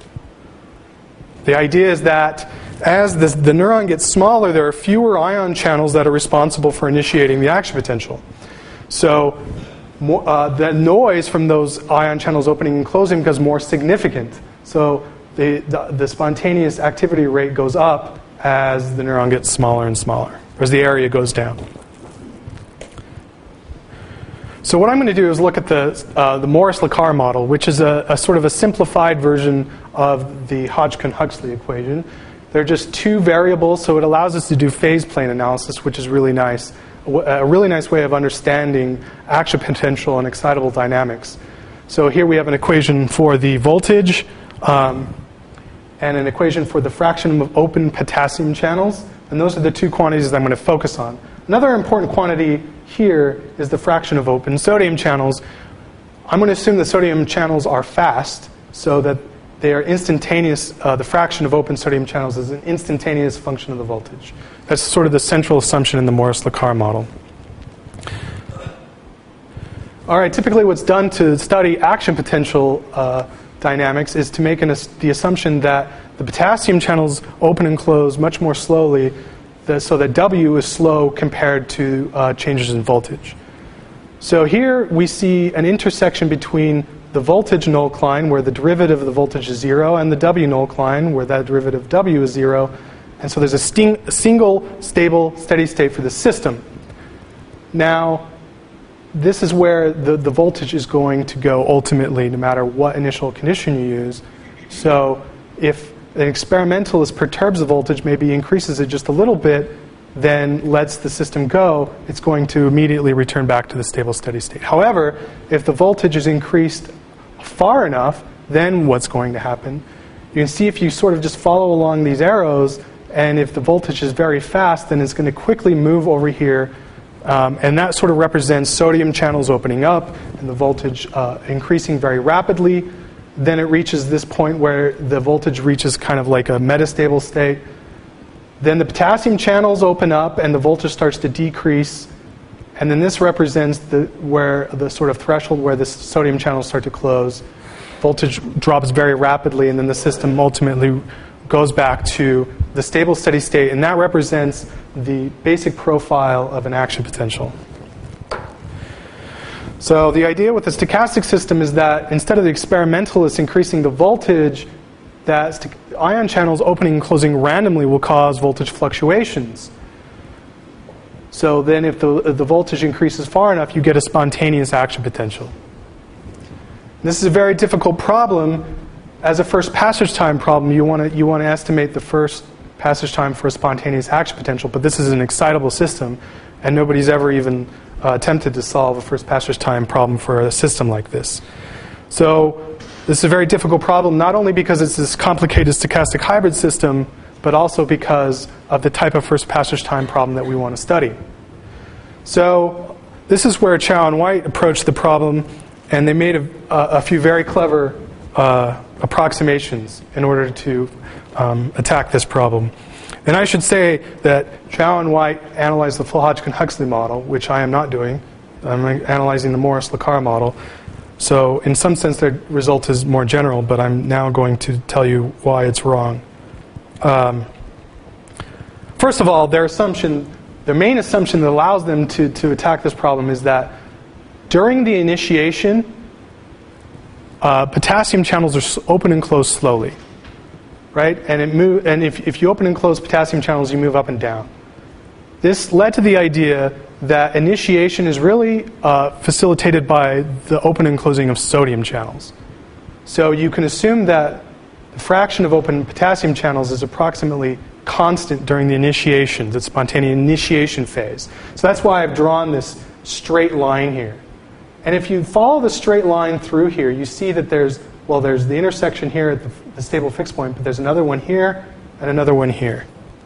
B: The idea is that as the neuron gets smaller, there are fewer ion channels that are responsible for initiating the action potential. So the noise from those ion channels opening and closing becomes more significant. So the spontaneous activity rate goes up as the neuron gets smaller and smaller, or as the area goes down. So what I'm going to do is look at the Morris-Lacar model, which is a sort of a simplified version of the Hodgkin-Huxley equation. They're just two variables, so it allows us to do phase plane analysis, which is really nice. A really nice way of understanding action potential and excitable dynamics. So here we have an equation for the voltage and an equation for the fraction of open potassium channels. And those are the two quantities that I'm going to focus on. Another important quantity here is the fraction of open sodium channels. I'm going to assume the sodium channels are fast, so that they are instantaneous. The fraction of open sodium channels is an instantaneous function of the voltage. That's sort of the central assumption in the Morris-Lacar model. All right, typically what's done to study action potential dynamics is to make the assumption that the potassium channels open and close much more slowly, so that W is slow compared to changes in voltage. So here we see an intersection between the voltage null line, where the derivative of the voltage is 0, and the W null line, where that derivative of W is 0. And so there's a single, stable, steady state for the system. Now, this is where the voltage is going to go ultimately, no matter what initial condition you use. So if an experimentalist perturbs the voltage, maybe increases it just a little bit, then lets the system go, it's going to immediately return back to the stable, steady state. However, if the voltage is increased far enough, then what's going to happen? You can see if you sort of just follow along these arrows, and if the voltage is very fast, then it's going to quickly move over here, and that sort of represents sodium channels opening up and the voltage increasing very rapidly. Then it reaches this point where the voltage reaches kind of like a metastable state. Then the potassium channels open up and the voltage starts to decrease. And then this represents where the sort of threshold where the sodium channels start to close. Voltage drops very rapidly, and then the system ultimately goes back to the stable steady state, and that represents the basic profile of an action potential. So the idea with the stochastic system is that instead of the experimentalist increasing the voltage, that ion channels opening and closing randomly will cause voltage fluctuations. So then if the voltage increases far enough, you get a spontaneous action potential. This is a very difficult problem. As a first passage time problem, you want to estimate the first passage time for a spontaneous action potential, but this is an excitable system, and nobody's ever even attempted to solve a first passage time problem for a system like this. So this is a very difficult problem, not only because it's this complicated stochastic hybrid system, but also because of the type of first passage time problem that we want to study. So this is where Chow and White approached the problem, and they made a few very clever approximations in order to attack this problem. And I should say that Chow and White analyzed the full Hodgkin-Huxley model, which I am not doing. I'm analyzing the Morris-Lacar model. So in some sense, their result is more general, but I'm now going to tell you why it's wrong. First of all, their main assumption that allows them to attack this problem is that during the initiation, potassium channels are open and close slowly, right? And if you open and close potassium channels, you move up and down. This led to the idea that initiation is really facilitated by the open and closing of sodium channels. So you can assume that the fraction of open potassium channels is approximately constant during the initiation, the spontaneous initiation phase. So that's why I've drawn this straight line here. And if you follow the straight line through here, you see that there's the intersection here at the stable fixed point, but there's another one here and another one here.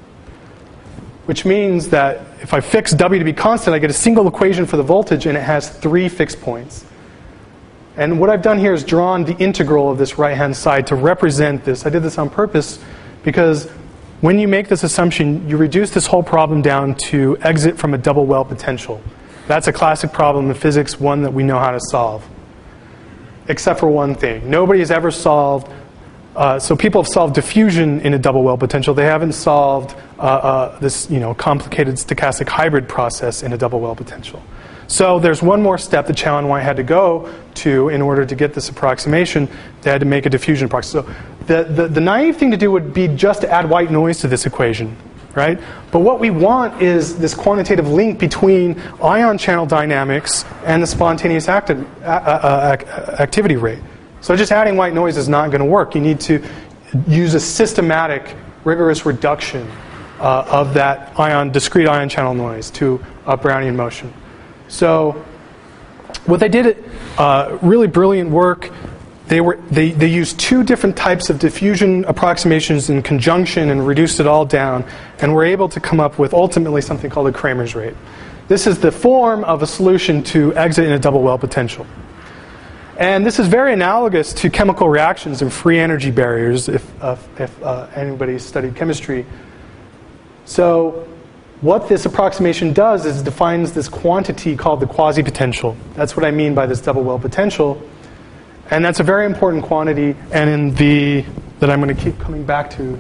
B: Which means that if I fix W to be constant, I get a single equation for the voltage, and it has 3 fixed points. And what I've done here is drawn the integral of this right-hand side to represent this. I did this on purpose because when you make this assumption, you reduce this whole problem down to exit from a double well potential. That's a classic problem in physics, one that we know how to solve. Except for one thing. Nobody has ever solved, so people have solved diffusion in a double well potential. They haven't solved this complicated stochastic hybrid process in a double well potential. So there's one more step that Chow and White had to go to in order to get this approximation. They had to make a diffusion approximation. So the naive thing to do would be just to add white noise to this equation, right? But what we want is this quantitative link between ion channel dynamics and the spontaneous activity rate. So just adding white noise is not going to work. You need to use a systematic, rigorous reduction of that discrete ion channel noise to a Brownian motion. So what they did, really brilliant work. They used 2 different types of diffusion approximations in conjunction and reduced it all down, and were able to come up with ultimately something called a Kramer's rate. This is the form of a solution to exit in a double well potential. And this is very analogous to chemical reactions and free energy barriers, if anybody studied chemistry. So what this approximation does is defines this quantity called the quasi-potential. That's what I mean by this double well potential. And that's a very important quantity, and that I'm going to keep coming back to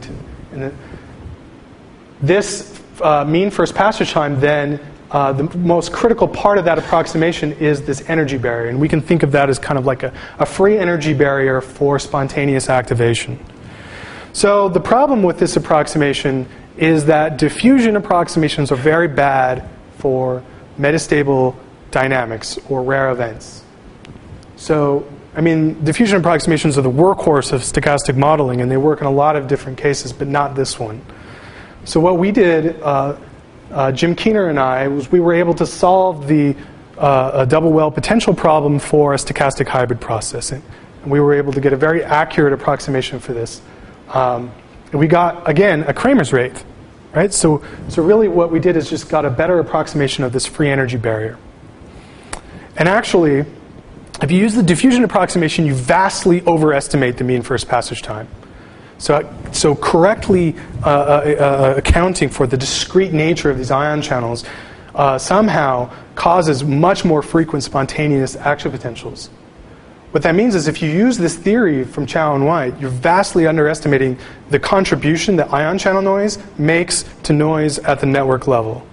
B: this mean first passage time, then the most critical part of that approximation is this energy barrier. And we can think of that as kind of like a free energy barrier for spontaneous activation. So the problem with this approximation is that diffusion approximations are very bad for metastable dynamics or rare events. So diffusion approximations are the workhorse of stochastic modeling, and they work in a lot of different cases, but not this one. So what we did, Jim Keener and I, was we were able to solve a double well potential problem for a stochastic hybrid process. And we were able to get a very accurate approximation for this. And we got, again, a Kramer's rate. Right? So really what we did is just got a better approximation of this free energy barrier. And actually, if you use the diffusion approximation, you vastly overestimate the mean first passage time. So correctly accounting for the discrete nature of these ion channels somehow causes much more frequent spontaneous action potentials. What that means is if you use this theory from Chow and White, you're vastly underestimating the contribution that ion channel noise makes to noise at the network level.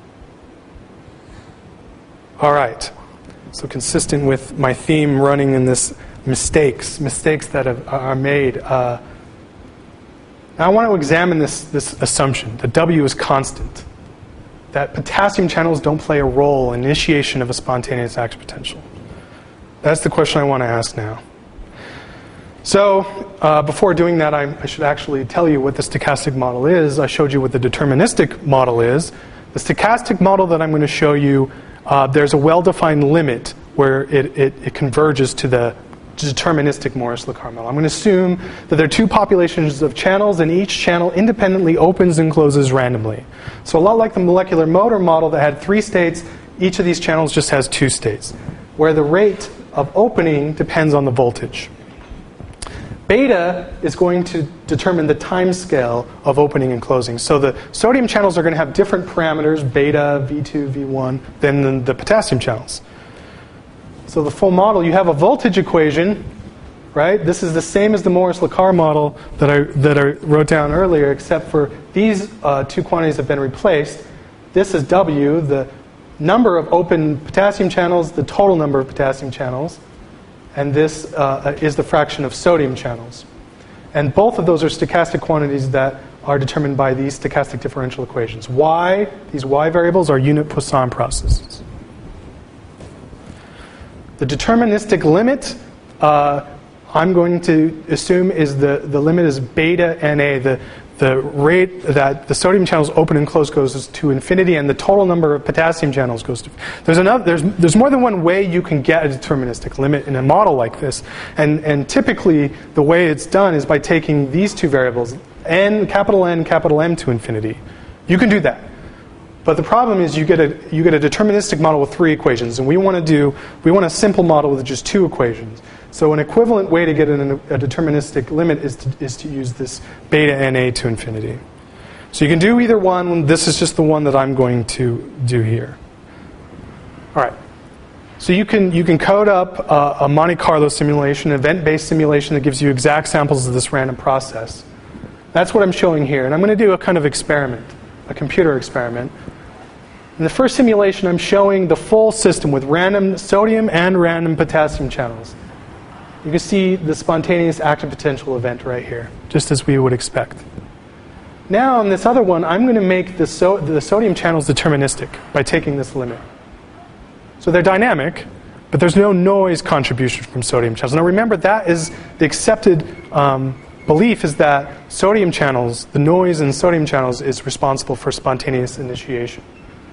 B: All right. So consistent with my theme running in this mistakes that are made. Now I want to examine this assumption that W is constant, that potassium channels don't play a role in initiation of a spontaneous action potential. That's the question I want to ask now. So before doing that, I should actually tell you what the stochastic model is. I showed you what the deterministic model is. The stochastic model that I'm going to show you, there's a well-defined limit where it converges to the deterministic Morris-Lacar model. I'm going to assume that there are 2 populations of channels, and each channel independently opens and closes randomly. So a lot like the molecular motor model that had 3 states, each of these channels just has 2 states, where the rate of opening depends on the voltage. Beta is going to determine the time scale of opening and closing. So the sodium channels are going to have different parameters, beta, V2, V1, than the potassium channels. So the full model, you have a voltage equation, right? This is the same as the Morris-Lacar model that I wrote down earlier, except for these 2 quantities have been replaced. This is W, the number of open potassium channels, the total number of potassium channels, and this is the fraction of sodium channels. And both of those are stochastic quantities that are determined by these stochastic differential equations. Y, these Y variables are unit Poisson processes. The deterministic limit, I'm going to assume is the limit is beta Na, the rate that the sodium channels open and close goes to infinity, and the total number of potassium channels goes to. There's more than one way you can get a deterministic limit in a model like this, and typically the way it's done is by taking these two variables, capital N, capital M to infinity. You can do that, but the problem is you get a deterministic model with 3 equations, and we want a simple model with just 2 equations. So an equivalent way to get a deterministic limit is to use this beta Na to infinity. So you can do either one. This is just the one that I'm going to do here. All right. So you can code up a Monte Carlo simulation, an event-based simulation that gives you exact samples of this random process. That's what I'm showing here. And I'm going to do a kind of experiment, a computer experiment. In the first simulation, I'm showing the full system with random sodium and random potassium channels. You can see the spontaneous active potential event right here, just as we would expect. Now, on this other one, I'm going to make the sodium channels deterministic by taking this limit. So they're dynamic, but there's no noise contribution from sodium channels. Now remember, that is the accepted belief is that sodium channels, the noise in sodium channels is responsible for spontaneous initiation.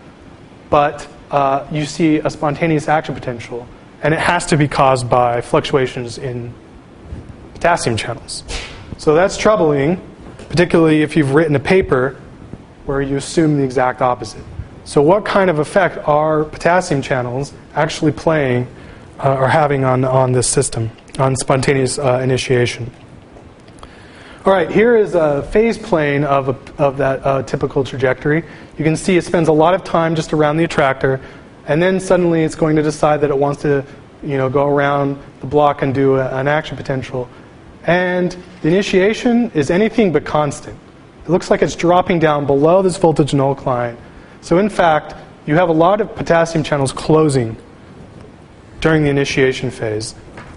B: But you see a spontaneous action potential, and it has to be caused by fluctuations in potassium channels. So that's troubling, particularly if you've written a paper where you assume the exact opposite. So what kind of effect are potassium channels actually playing or having on this system, on spontaneous initiation? All right, here is a phase plane of that typical trajectory. You can see it spends a lot of time just around the attractor, and then suddenly it's going to decide that it wants to, go around the block and do an action potential. And the initiation is anything but constant. It looks like it's dropping down below this voltage null line. So in fact, you have a lot of potassium channels closing during the initiation phase.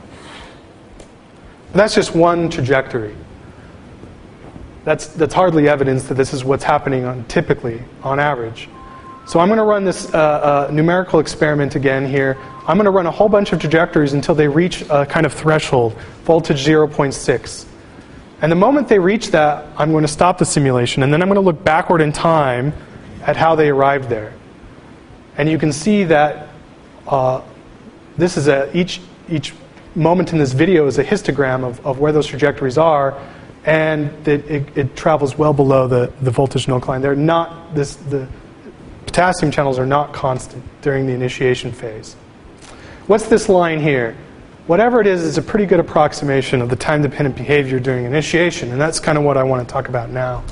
B: But that's just one trajectory. That's hardly evidence that this is what's happening typically, on average. So I'm going to run this numerical experiment again here. I'm going to run a whole bunch of trajectories until they reach a kind of threshold, voltage 0.6. And the moment they reach that, I'm going to stop the simulation, and then I'm going to look backward in time at how they arrived there. And you can see that this is each moment in this video is a histogram of where those trajectories are, and it travels well below the voltage null line. They're not the potassium channels are not constant during the initiation phase. What's this line here? Whatever it is, it's a pretty good approximation of the time-dependent behavior during initiation, and that's kind of what I want to talk about now.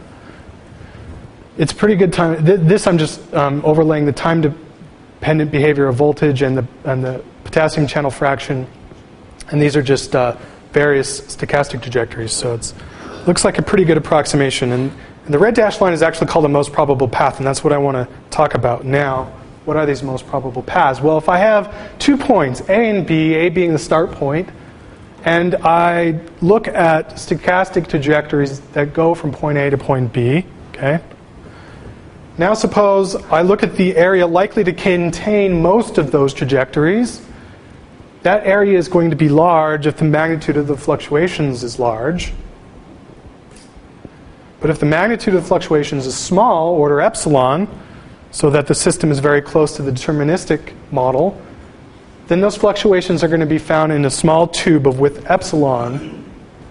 B: It's pretty good time. This I'm just overlaying the time-dependent behavior of voltage and the potassium channel fraction, and these are just various stochastic trajectories. So it looks like a pretty good approximation. And the red dashed line is actually called the most probable path, and that's what I want to talk about now. What are these most probable paths? Well, if I have 2 points, A and B, A being the start point, and I look at stochastic trajectories that go from point A to point B, okay? Now suppose I look at the area likely to contain most of those trajectories. That area is going to be large if the magnitude of the fluctuations is large. But if the magnitude of the fluctuations is small, order epsilon, so that the system is very close to the deterministic model, then those fluctuations are going to be found in a small tube of width epsilon.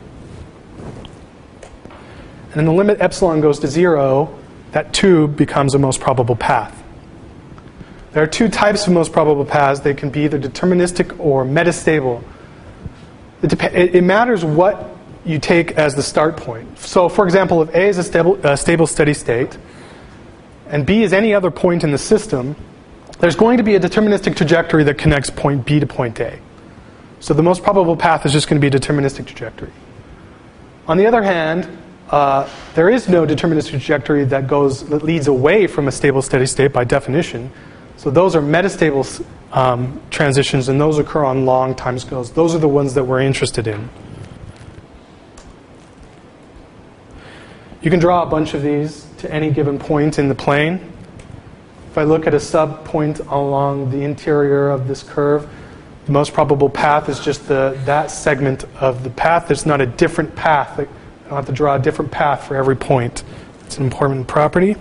B: And when the limit epsilon goes to 0, that tube becomes a most probable path. There are 2 types of most probable paths. They can be either deterministic or metastable. It matters what you take as the start point. So, for example, if A is a stable steady state, and B is any other point in the system, there's going to be a deterministic trajectory that connects point B to point A. So the most probable path is just going to be a deterministic trajectory. On the other hand, there is no deterministic trajectory that leads away from a stable steady state by definition. So those are metastable transitions, and those occur on long timescales. Those are the ones that we're interested in. You can draw a bunch of these to any given point in the plane. If I look at a sub-point along the interior of this curve, the most probable path is just that segment of the path. There's not a different path. I don't have to draw a different path for every point. It's an important property.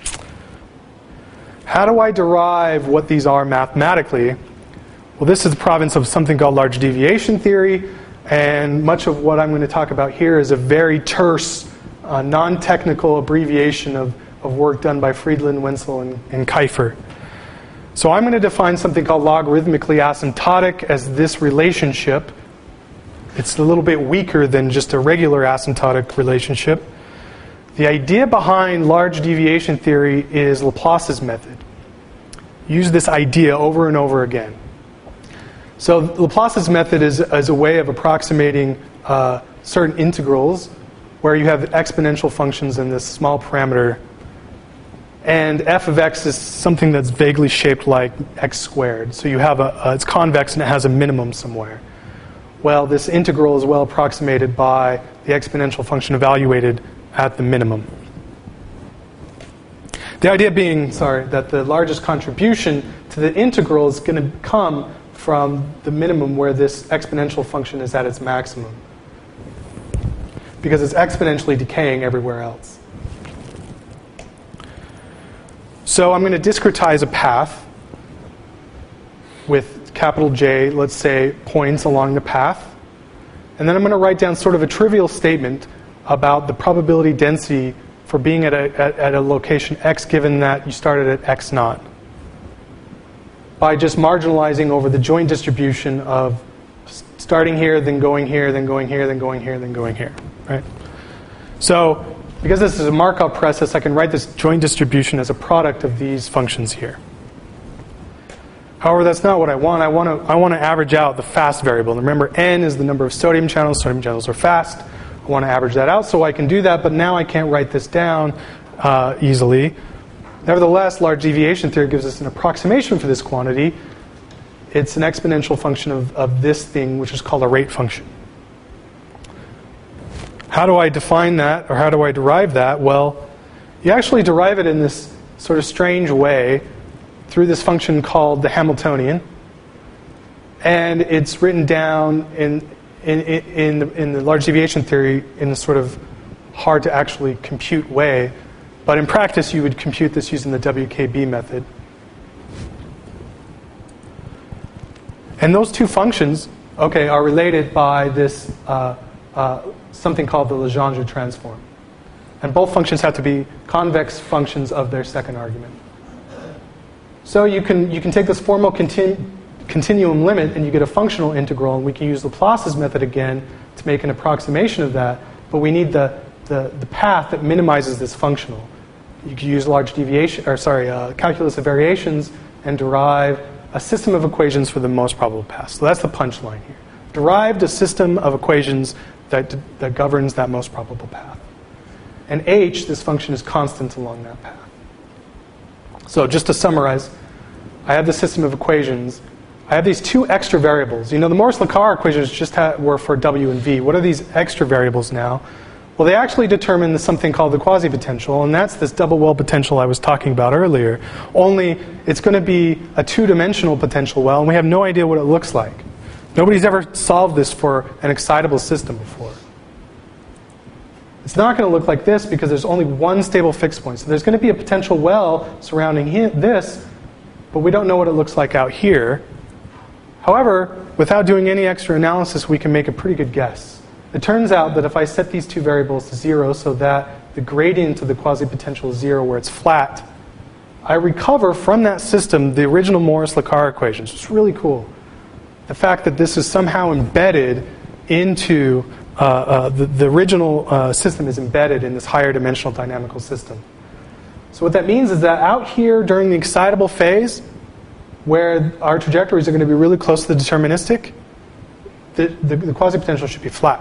B: How do I derive what these are mathematically? Well, this is the province of something called large deviation theory, and much of what I'm going to talk about here is a very terse, non-technical abbreviation of work done by Friedland, Wenzel, and Kiefer. So I'm going to define something called logarithmically asymptotic as this relationship. It's a little bit weaker than just a regular asymptotic relationship. The idea behind large deviation theory is Laplace's method. Use this idea over and over again. So Laplace's method is a way of approximating certain integrals where you have exponential functions in this small parameter. And f of x is something that's vaguely shaped like x squared. So you have it's convex and it has a minimum somewhere. Well, this integral is well approximated by the exponential function evaluated at the minimum. The idea being, that the largest contribution to the integral is going to come from the minimum where this exponential function is at its maximum, because it's exponentially decaying everywhere else. So I'm going to discretize a path with capital J, let's say, points along the path. And then I'm going to write down sort of a trivial statement about the probability density for being at a location x given that you started at x naught, by just marginalizing over the joint distribution of starting here, then going here, then going here, then going here, then going here. Right? So because this is a Markov process, I can write this joint distribution as a product of these functions here. However, that's not what I want. I want to average out the fast variable. And remember, n is the number of sodium channels. Sodium channels are fast. I want to average that out, so I can do that, but now I can't write this down easily. Nevertheless, large deviation theory gives us an approximation for this quantity. It's an exponential function of this thing, which is called a rate function. How do I define that, or how do I derive that? Well, you actually derive it in this sort of strange way through this function called the Hamiltonian. And it's written down in the large deviation theory in a sort of hard to actually compute way. But in practice, you would compute this using the WKB method. And those two functions, are related by this something called the Legendre transform. And both functions have to be convex functions of their second argument. So you can take this formal continuum limit and you get a functional integral, and we can use Laplace's method again to make an approximation of that, but we need the path that minimizes this functional. You can use large deviation, calculus of variations and derive a system of equations for the most probable path. So that's the punchline here. Derived a system of equations that governs that most probable path. And h, this function, is constant along that path. So just to summarize, I have the system of equations. I have these two extra variables. The Morse-Lacquer equations just were for w and v. What are these extra variables now? Well, they actually determine something called the quasi-potential, and that's this double-well potential I was talking about earlier. Only it's going to be a two-dimensional potential well, and we have no idea what it looks like. Nobody's ever solved this for an excitable system before. It's not going to look like this because there's only one stable fixed point. So there's going to be a potential well surrounding this, but we don't know what it looks like out here. However, without doing any extra analysis, we can make a pretty good guess. It turns out that if I set these two variables to 0 so that the gradient of the quasi-potential is 0 where it's flat, I recover from that system the original Morse-Lacquer equations. It's really cool. The fact that this is somehow embedded into the original system is embedded in this higher dimensional dynamical system. So what that means is that out here during the excitable phase, where our trajectories are going to be really close to the deterministic, the quasi-potential should be flat.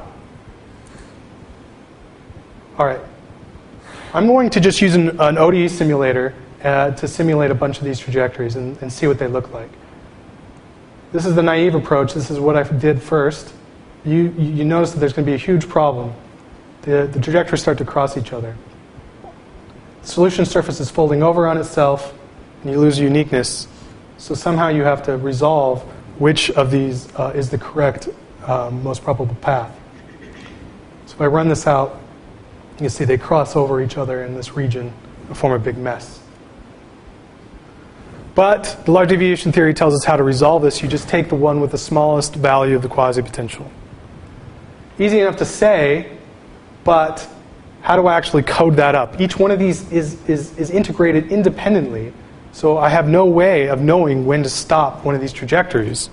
B: All right. I'm going to just use an ODE simulator to simulate a bunch of these trajectories and see what they look like. This is the naive approach. This is what I did first. You notice that there's going to be a huge problem. The trajectories start to cross each other. solution surface is folding over on itself, and you lose uniqueness. So somehow you have to resolve which of these is the correct most probable path. So if I run this out, you can see they cross over each other in this region and form a big mess. But the large deviation theory tells us how to resolve this. You just take the one with the smallest value of the quasi-potential. Easy enough to say, but how do I actually code that up? Each one of these is integrated independently, so I have no way of knowing when to stop one of these trajectories.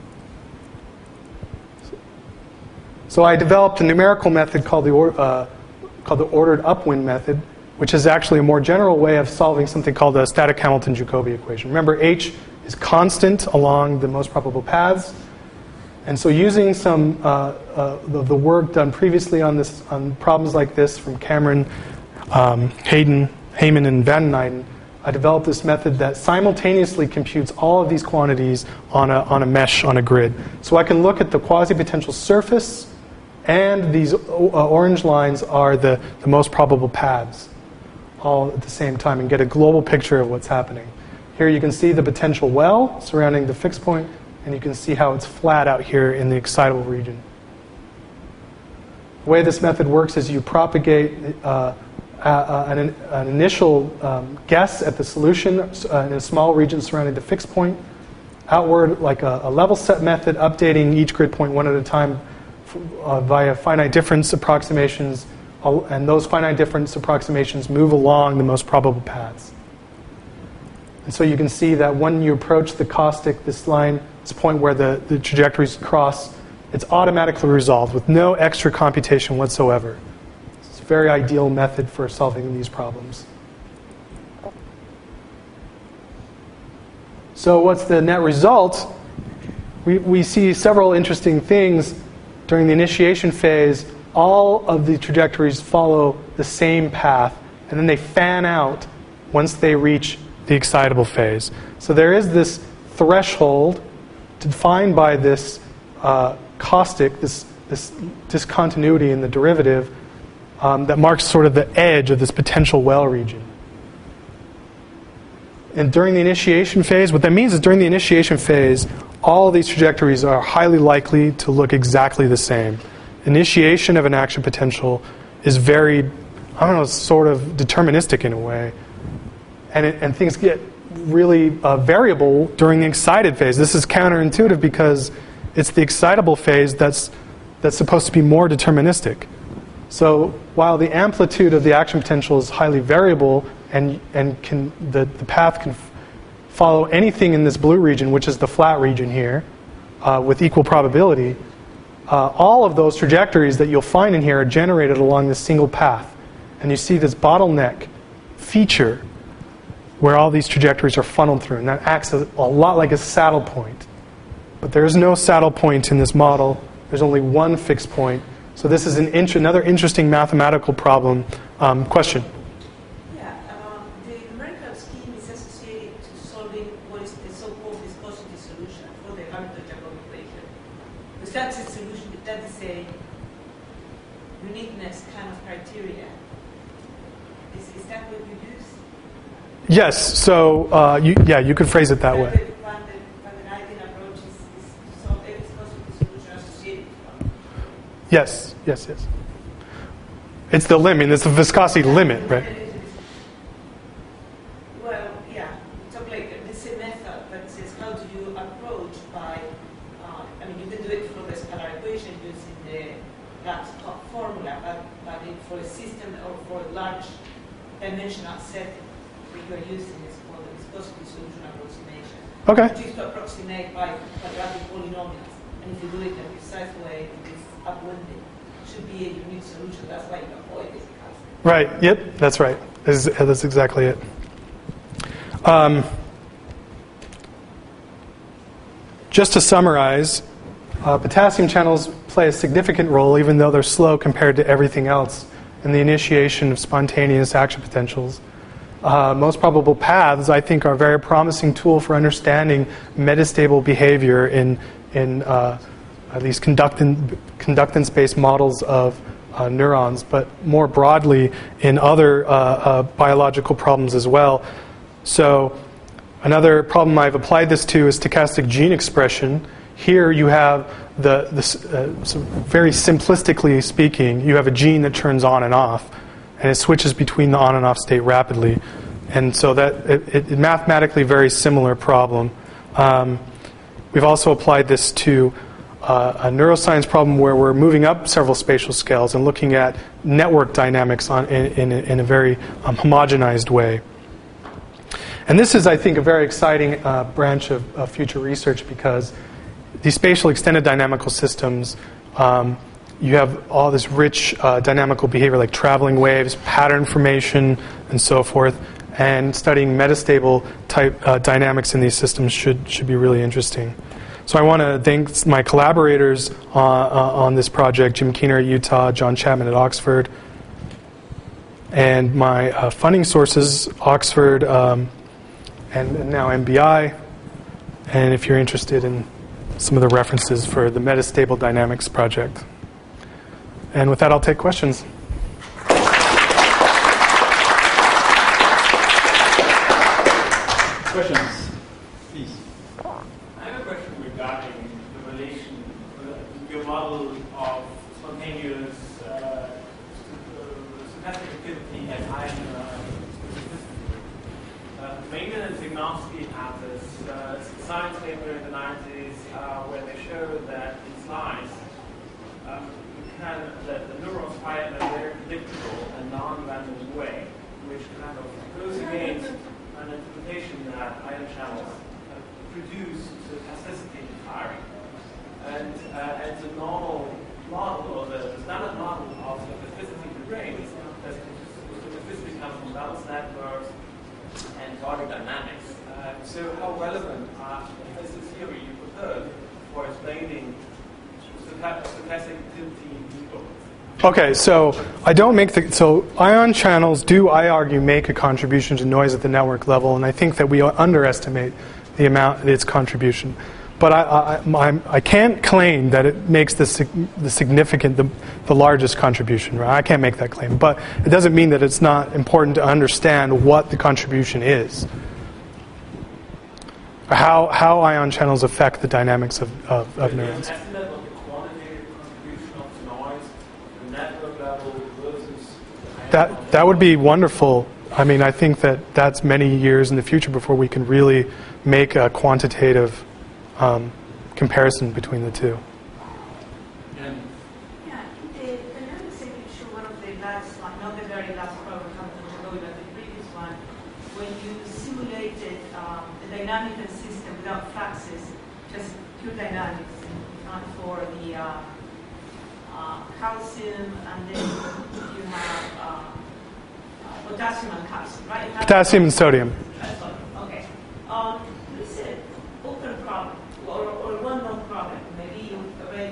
B: So I developed a numerical method called the ordered upwind method, which is actually a more general way of solving something called the static Hamilton-Jacobi equation. Remember, H is constant along the most probable paths. And so using some of the work done previously on problems like this from Cameron, Hayman, and Van Nuyden, I developed this method that simultaneously computes all of these quantities on a mesh, on a grid. So I can look at the quasi-potential surface, and these orange lines are the most probable paths, all at the same time, and get a global picture of what's happening. Here you can see the potential well surrounding the fixed point, and you can see how it's flat out here in the excitable region. The way this method works is you propagate an initial guess at the solution in a small region surrounding the fixed point, outward like a level set method, updating each grid point one at a time via finite difference approximations, and those finite difference approximations move along the most probable paths. And so you can see that when you approach the caustic, this line, this point where the trajectories cross, it's automatically resolved with no extra computation whatsoever. It's a very ideal method for solving these problems. So what's the net result? We see several interesting things. During the initiation phase, all of the trajectories follow the same path, and then they fan out once they reach the excitable phase. So there is this threshold defined by this caustic, this discontinuity in the derivative that marks sort of the edge of this potential well region. And during the initiation phase, what that means is during the initiation phase, all of these trajectories are highly likely to look exactly the same. Initiation of an action potential is very, sort of deterministic in a way. And things get really variable during the excited phase. This is counterintuitive because it's the excitable phase that's supposed to be more deterministic. So while the amplitude of the action potential is highly variable and the path can follow anything in this blue region, which is the flat region here, with equal probability, all of those trajectories that you'll find in here are generated along this single path. And you see this bottleneck feature where all these trajectories are funneled through, and that acts a lot like a saddle point. But there is no saddle point in this model. There's only one fixed point. So this is another interesting mathematical problem. Question?
G: Yeah, the numerical scheme is associated to solving what is the so-called viscosity solution for the Hamilton-Jacobi equation. Because that's a solution, that is a uniqueness kind of criteria. Is that what you use?
B: Yes. So you could phrase it that way.
G: The Nuyden approach is to solve a viscosity solution associated to.
B: Yes. It's the limit. It's the viscosity limit, right?
G: Well, yeah. It's like this is a method that says how do you approach by. You can do it for the scalar equation using the Raph's formula, but for a system or for a large dimensional setting, what you are using is called the viscosity solution approximation.
B: Okay.
G: Which is to approximate by quadratic polynomials. And if you do it in a precise way, it is upwinding. It should be a unique solution. That's why you avoid this.
B: Right. Yep. That's right. That's exactly it. Just to summarize, potassium channels play a significant role, even though they're slow compared to everything else, in the initiation of spontaneous action potentials. Most probable paths, I think, are a very promising tool for understanding metastable behavior in at least conductance-based models of neurons, but more broadly in other biological problems as well. So another problem I've applied this to is stochastic gene expression. Here you have so very simplistically speaking, you have a gene that turns on and off, and it switches between the on and off state rapidly. And so that it mathematically very similar problem. We've also applied this to a neuroscience problem where we're moving up several spatial scales and looking at network dynamics in a very homogenized way. And this is, I think, a very exciting branch of future research because these spatial extended dynamical systems, you have all this rich dynamical behavior like traveling waves, pattern formation, and so forth. And studying metastable type dynamics in these systems should be really interesting. So I want to thank my collaborators on this project, Jim Keener at Utah, John Chapman at Oxford, and my funding sources, Oxford and now MBI. And if you're interested in some of the references for the Metastable Dynamics project. And with that, I'll take questions.
A: Questions, please.
H: I have a question regarding the relation, your model of spontaneous stochastic activity at high specificity. Maynard and Zygnovsky had this science paper in the 90s where they showed that in slides, that the neurons fire in a very predictable and non-random way, which kind of goes against an interpretation that ion channels produce stochasticity in firing. And the normal model, or the standard model of stochasticity in the brain is that stochasticity comes from balanced networks and body dynamics. So how relevant is the theory you propose for explaining stochastic activity in vivo?
B: Okay, so ion channels do, I argue, make a contribution to noise at the network level, and I think that we underestimate the amount its contribution. But I can't claim that it makes the largest contribution. Right? I can't make that claim, but it doesn't mean that it's not important to understand what the contribution is, how ion channels affect the dynamics of neurons. That would be wonderful. I mean, I think that that's many years in the future before we can really make a quantitative comparison between the two.
I: Yeah, the dynamics that you show one of the last, not the very last program, but the previous one, when you simulated the dynamical system without fluxes, just pure dynamics, for the calcium, and then you have potassium and calcium, right?
B: Potassium and sodium.
I: Okay. This is an open problem, or one known problem. Maybe you already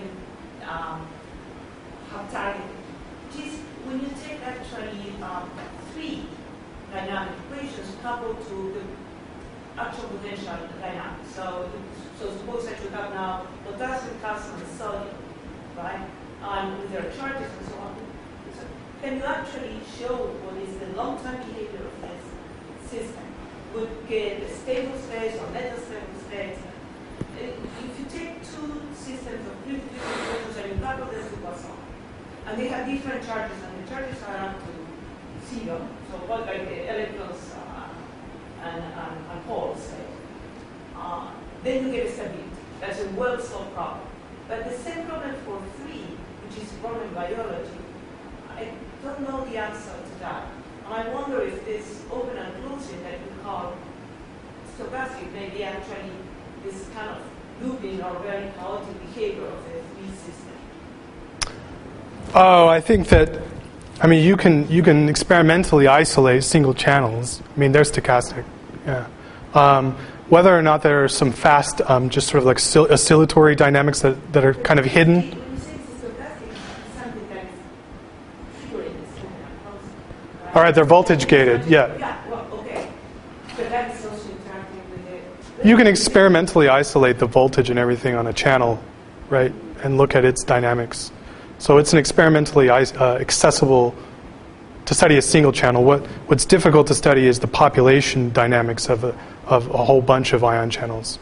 I: have targeted. Just when you take actually three dynamic equations coupled to the actual potential dynamics. So suppose that you have now potassium, calcium, and sodium, right? And with their charges and so on. So can you actually show what is the long-term behavior of this system? Would get a stable state or metastable state? If you take two systems of different equations and you couple them to Poisson, and they have different charges, and the charges are up to zero, so what like the electrons and holes, say, then you get a stability. That's a well-solved problem. But the same problem for three, which is problem biology, I don't know the answer to that. And I wonder if this open and closing that you call stochastic may be actually this kind of looping or very chaotic behavior of the three system.
B: Oh, I think that, I mean, you can experimentally isolate single channels. I mean, they're stochastic. Yeah. Whether or not there are some fast, just sort of like oscillatory dynamics that are kind of hidden. All right, they're voltage gated. Yeah.
I: Yeah. Well, okay. But that's also interacting with it.
B: You can experimentally isolate the voltage and everything on a channel, right, and look at its dynamics. So it's an experimentally accessible to study a single channel. What's difficult to study is the population dynamics of a whole bunch of ion channels.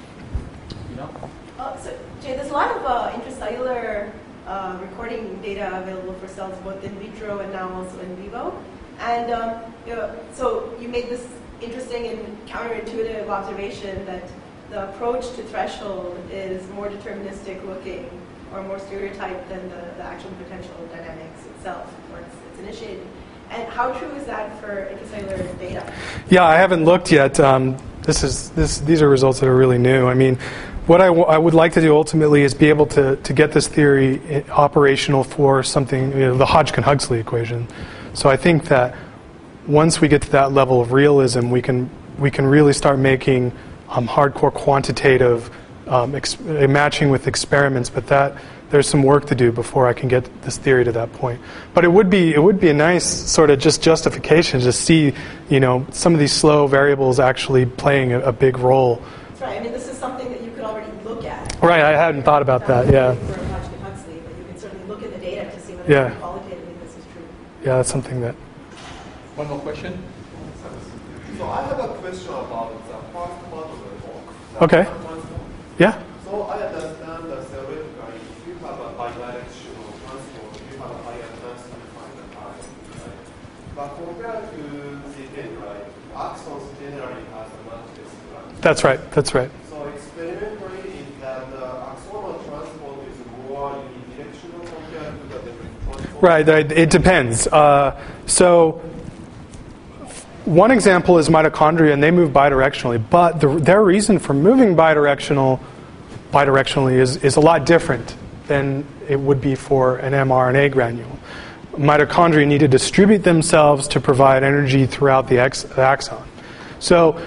C: So, Jay, there's a lot of intracellular recording data available for cells both in vitro and now also in vivo. And so you made this interesting and counterintuitive observation that the approach to threshold is more deterministic looking or more stereotyped than the actual potential dynamics itself, or it's initiated. And how true is that for intracellular data?
B: Yeah, I haven't looked yet. These are results that are really new. I mean, what I would like to do ultimately is be able to get this theory operational for something, the Hodgkin-Huxley equation. So I think that once we get to that level of realism, we can really start making hardcore quantitative matching with experiments. But there's some work to do before I can get this theory to that point. But it would be a nice sort of just justification to see, some of these slow variables actually playing a big role.
C: That's right. I mean, this is something that you could already look at.
B: Right. I hadn't thought about that. Yeah.
C: For Hodgkin-Huxley, but you can certainly look at the data to see whether qualitatively this is true.
B: Yeah, that's something that.
A: One more question?
J: So I have a question about the first part of the talk.
B: Okay. Yeah.
J: So I understand that theoretically, if you have a bidirectional transport, you have a higher chance to find the ion. Right? But compared to the dendrite, axons generally has a much less structure.
B: That's right. That's right.
J: So experimentally, is that the axonal transport is more unidirectional compared to the dendrite transport?
B: Right. It depends. So one example is mitochondria, and they move bidirectionally. But their reason for moving bidirectionally is a lot different than it would be for an mRNA granule. Mitochondria need to distribute themselves to provide energy throughout the axon. So,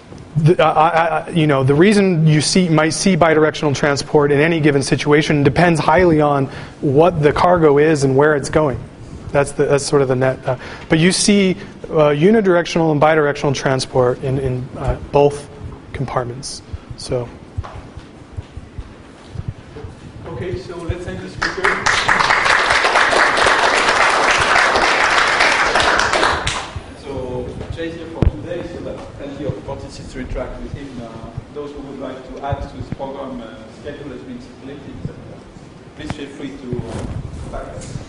B: the reason you might see bidirectional transport in any given situation depends highly on what the cargo is and where it's going. That's sort of the net. But you see unidirectional and bidirectional transport in both compartments. So.
A: Okay, so let's thank the speaker. So Jay's here for today, so that's plenty of opportunities to interact with him. Those who would like to add to his program schedule has been circulated. Please feel free to contact us.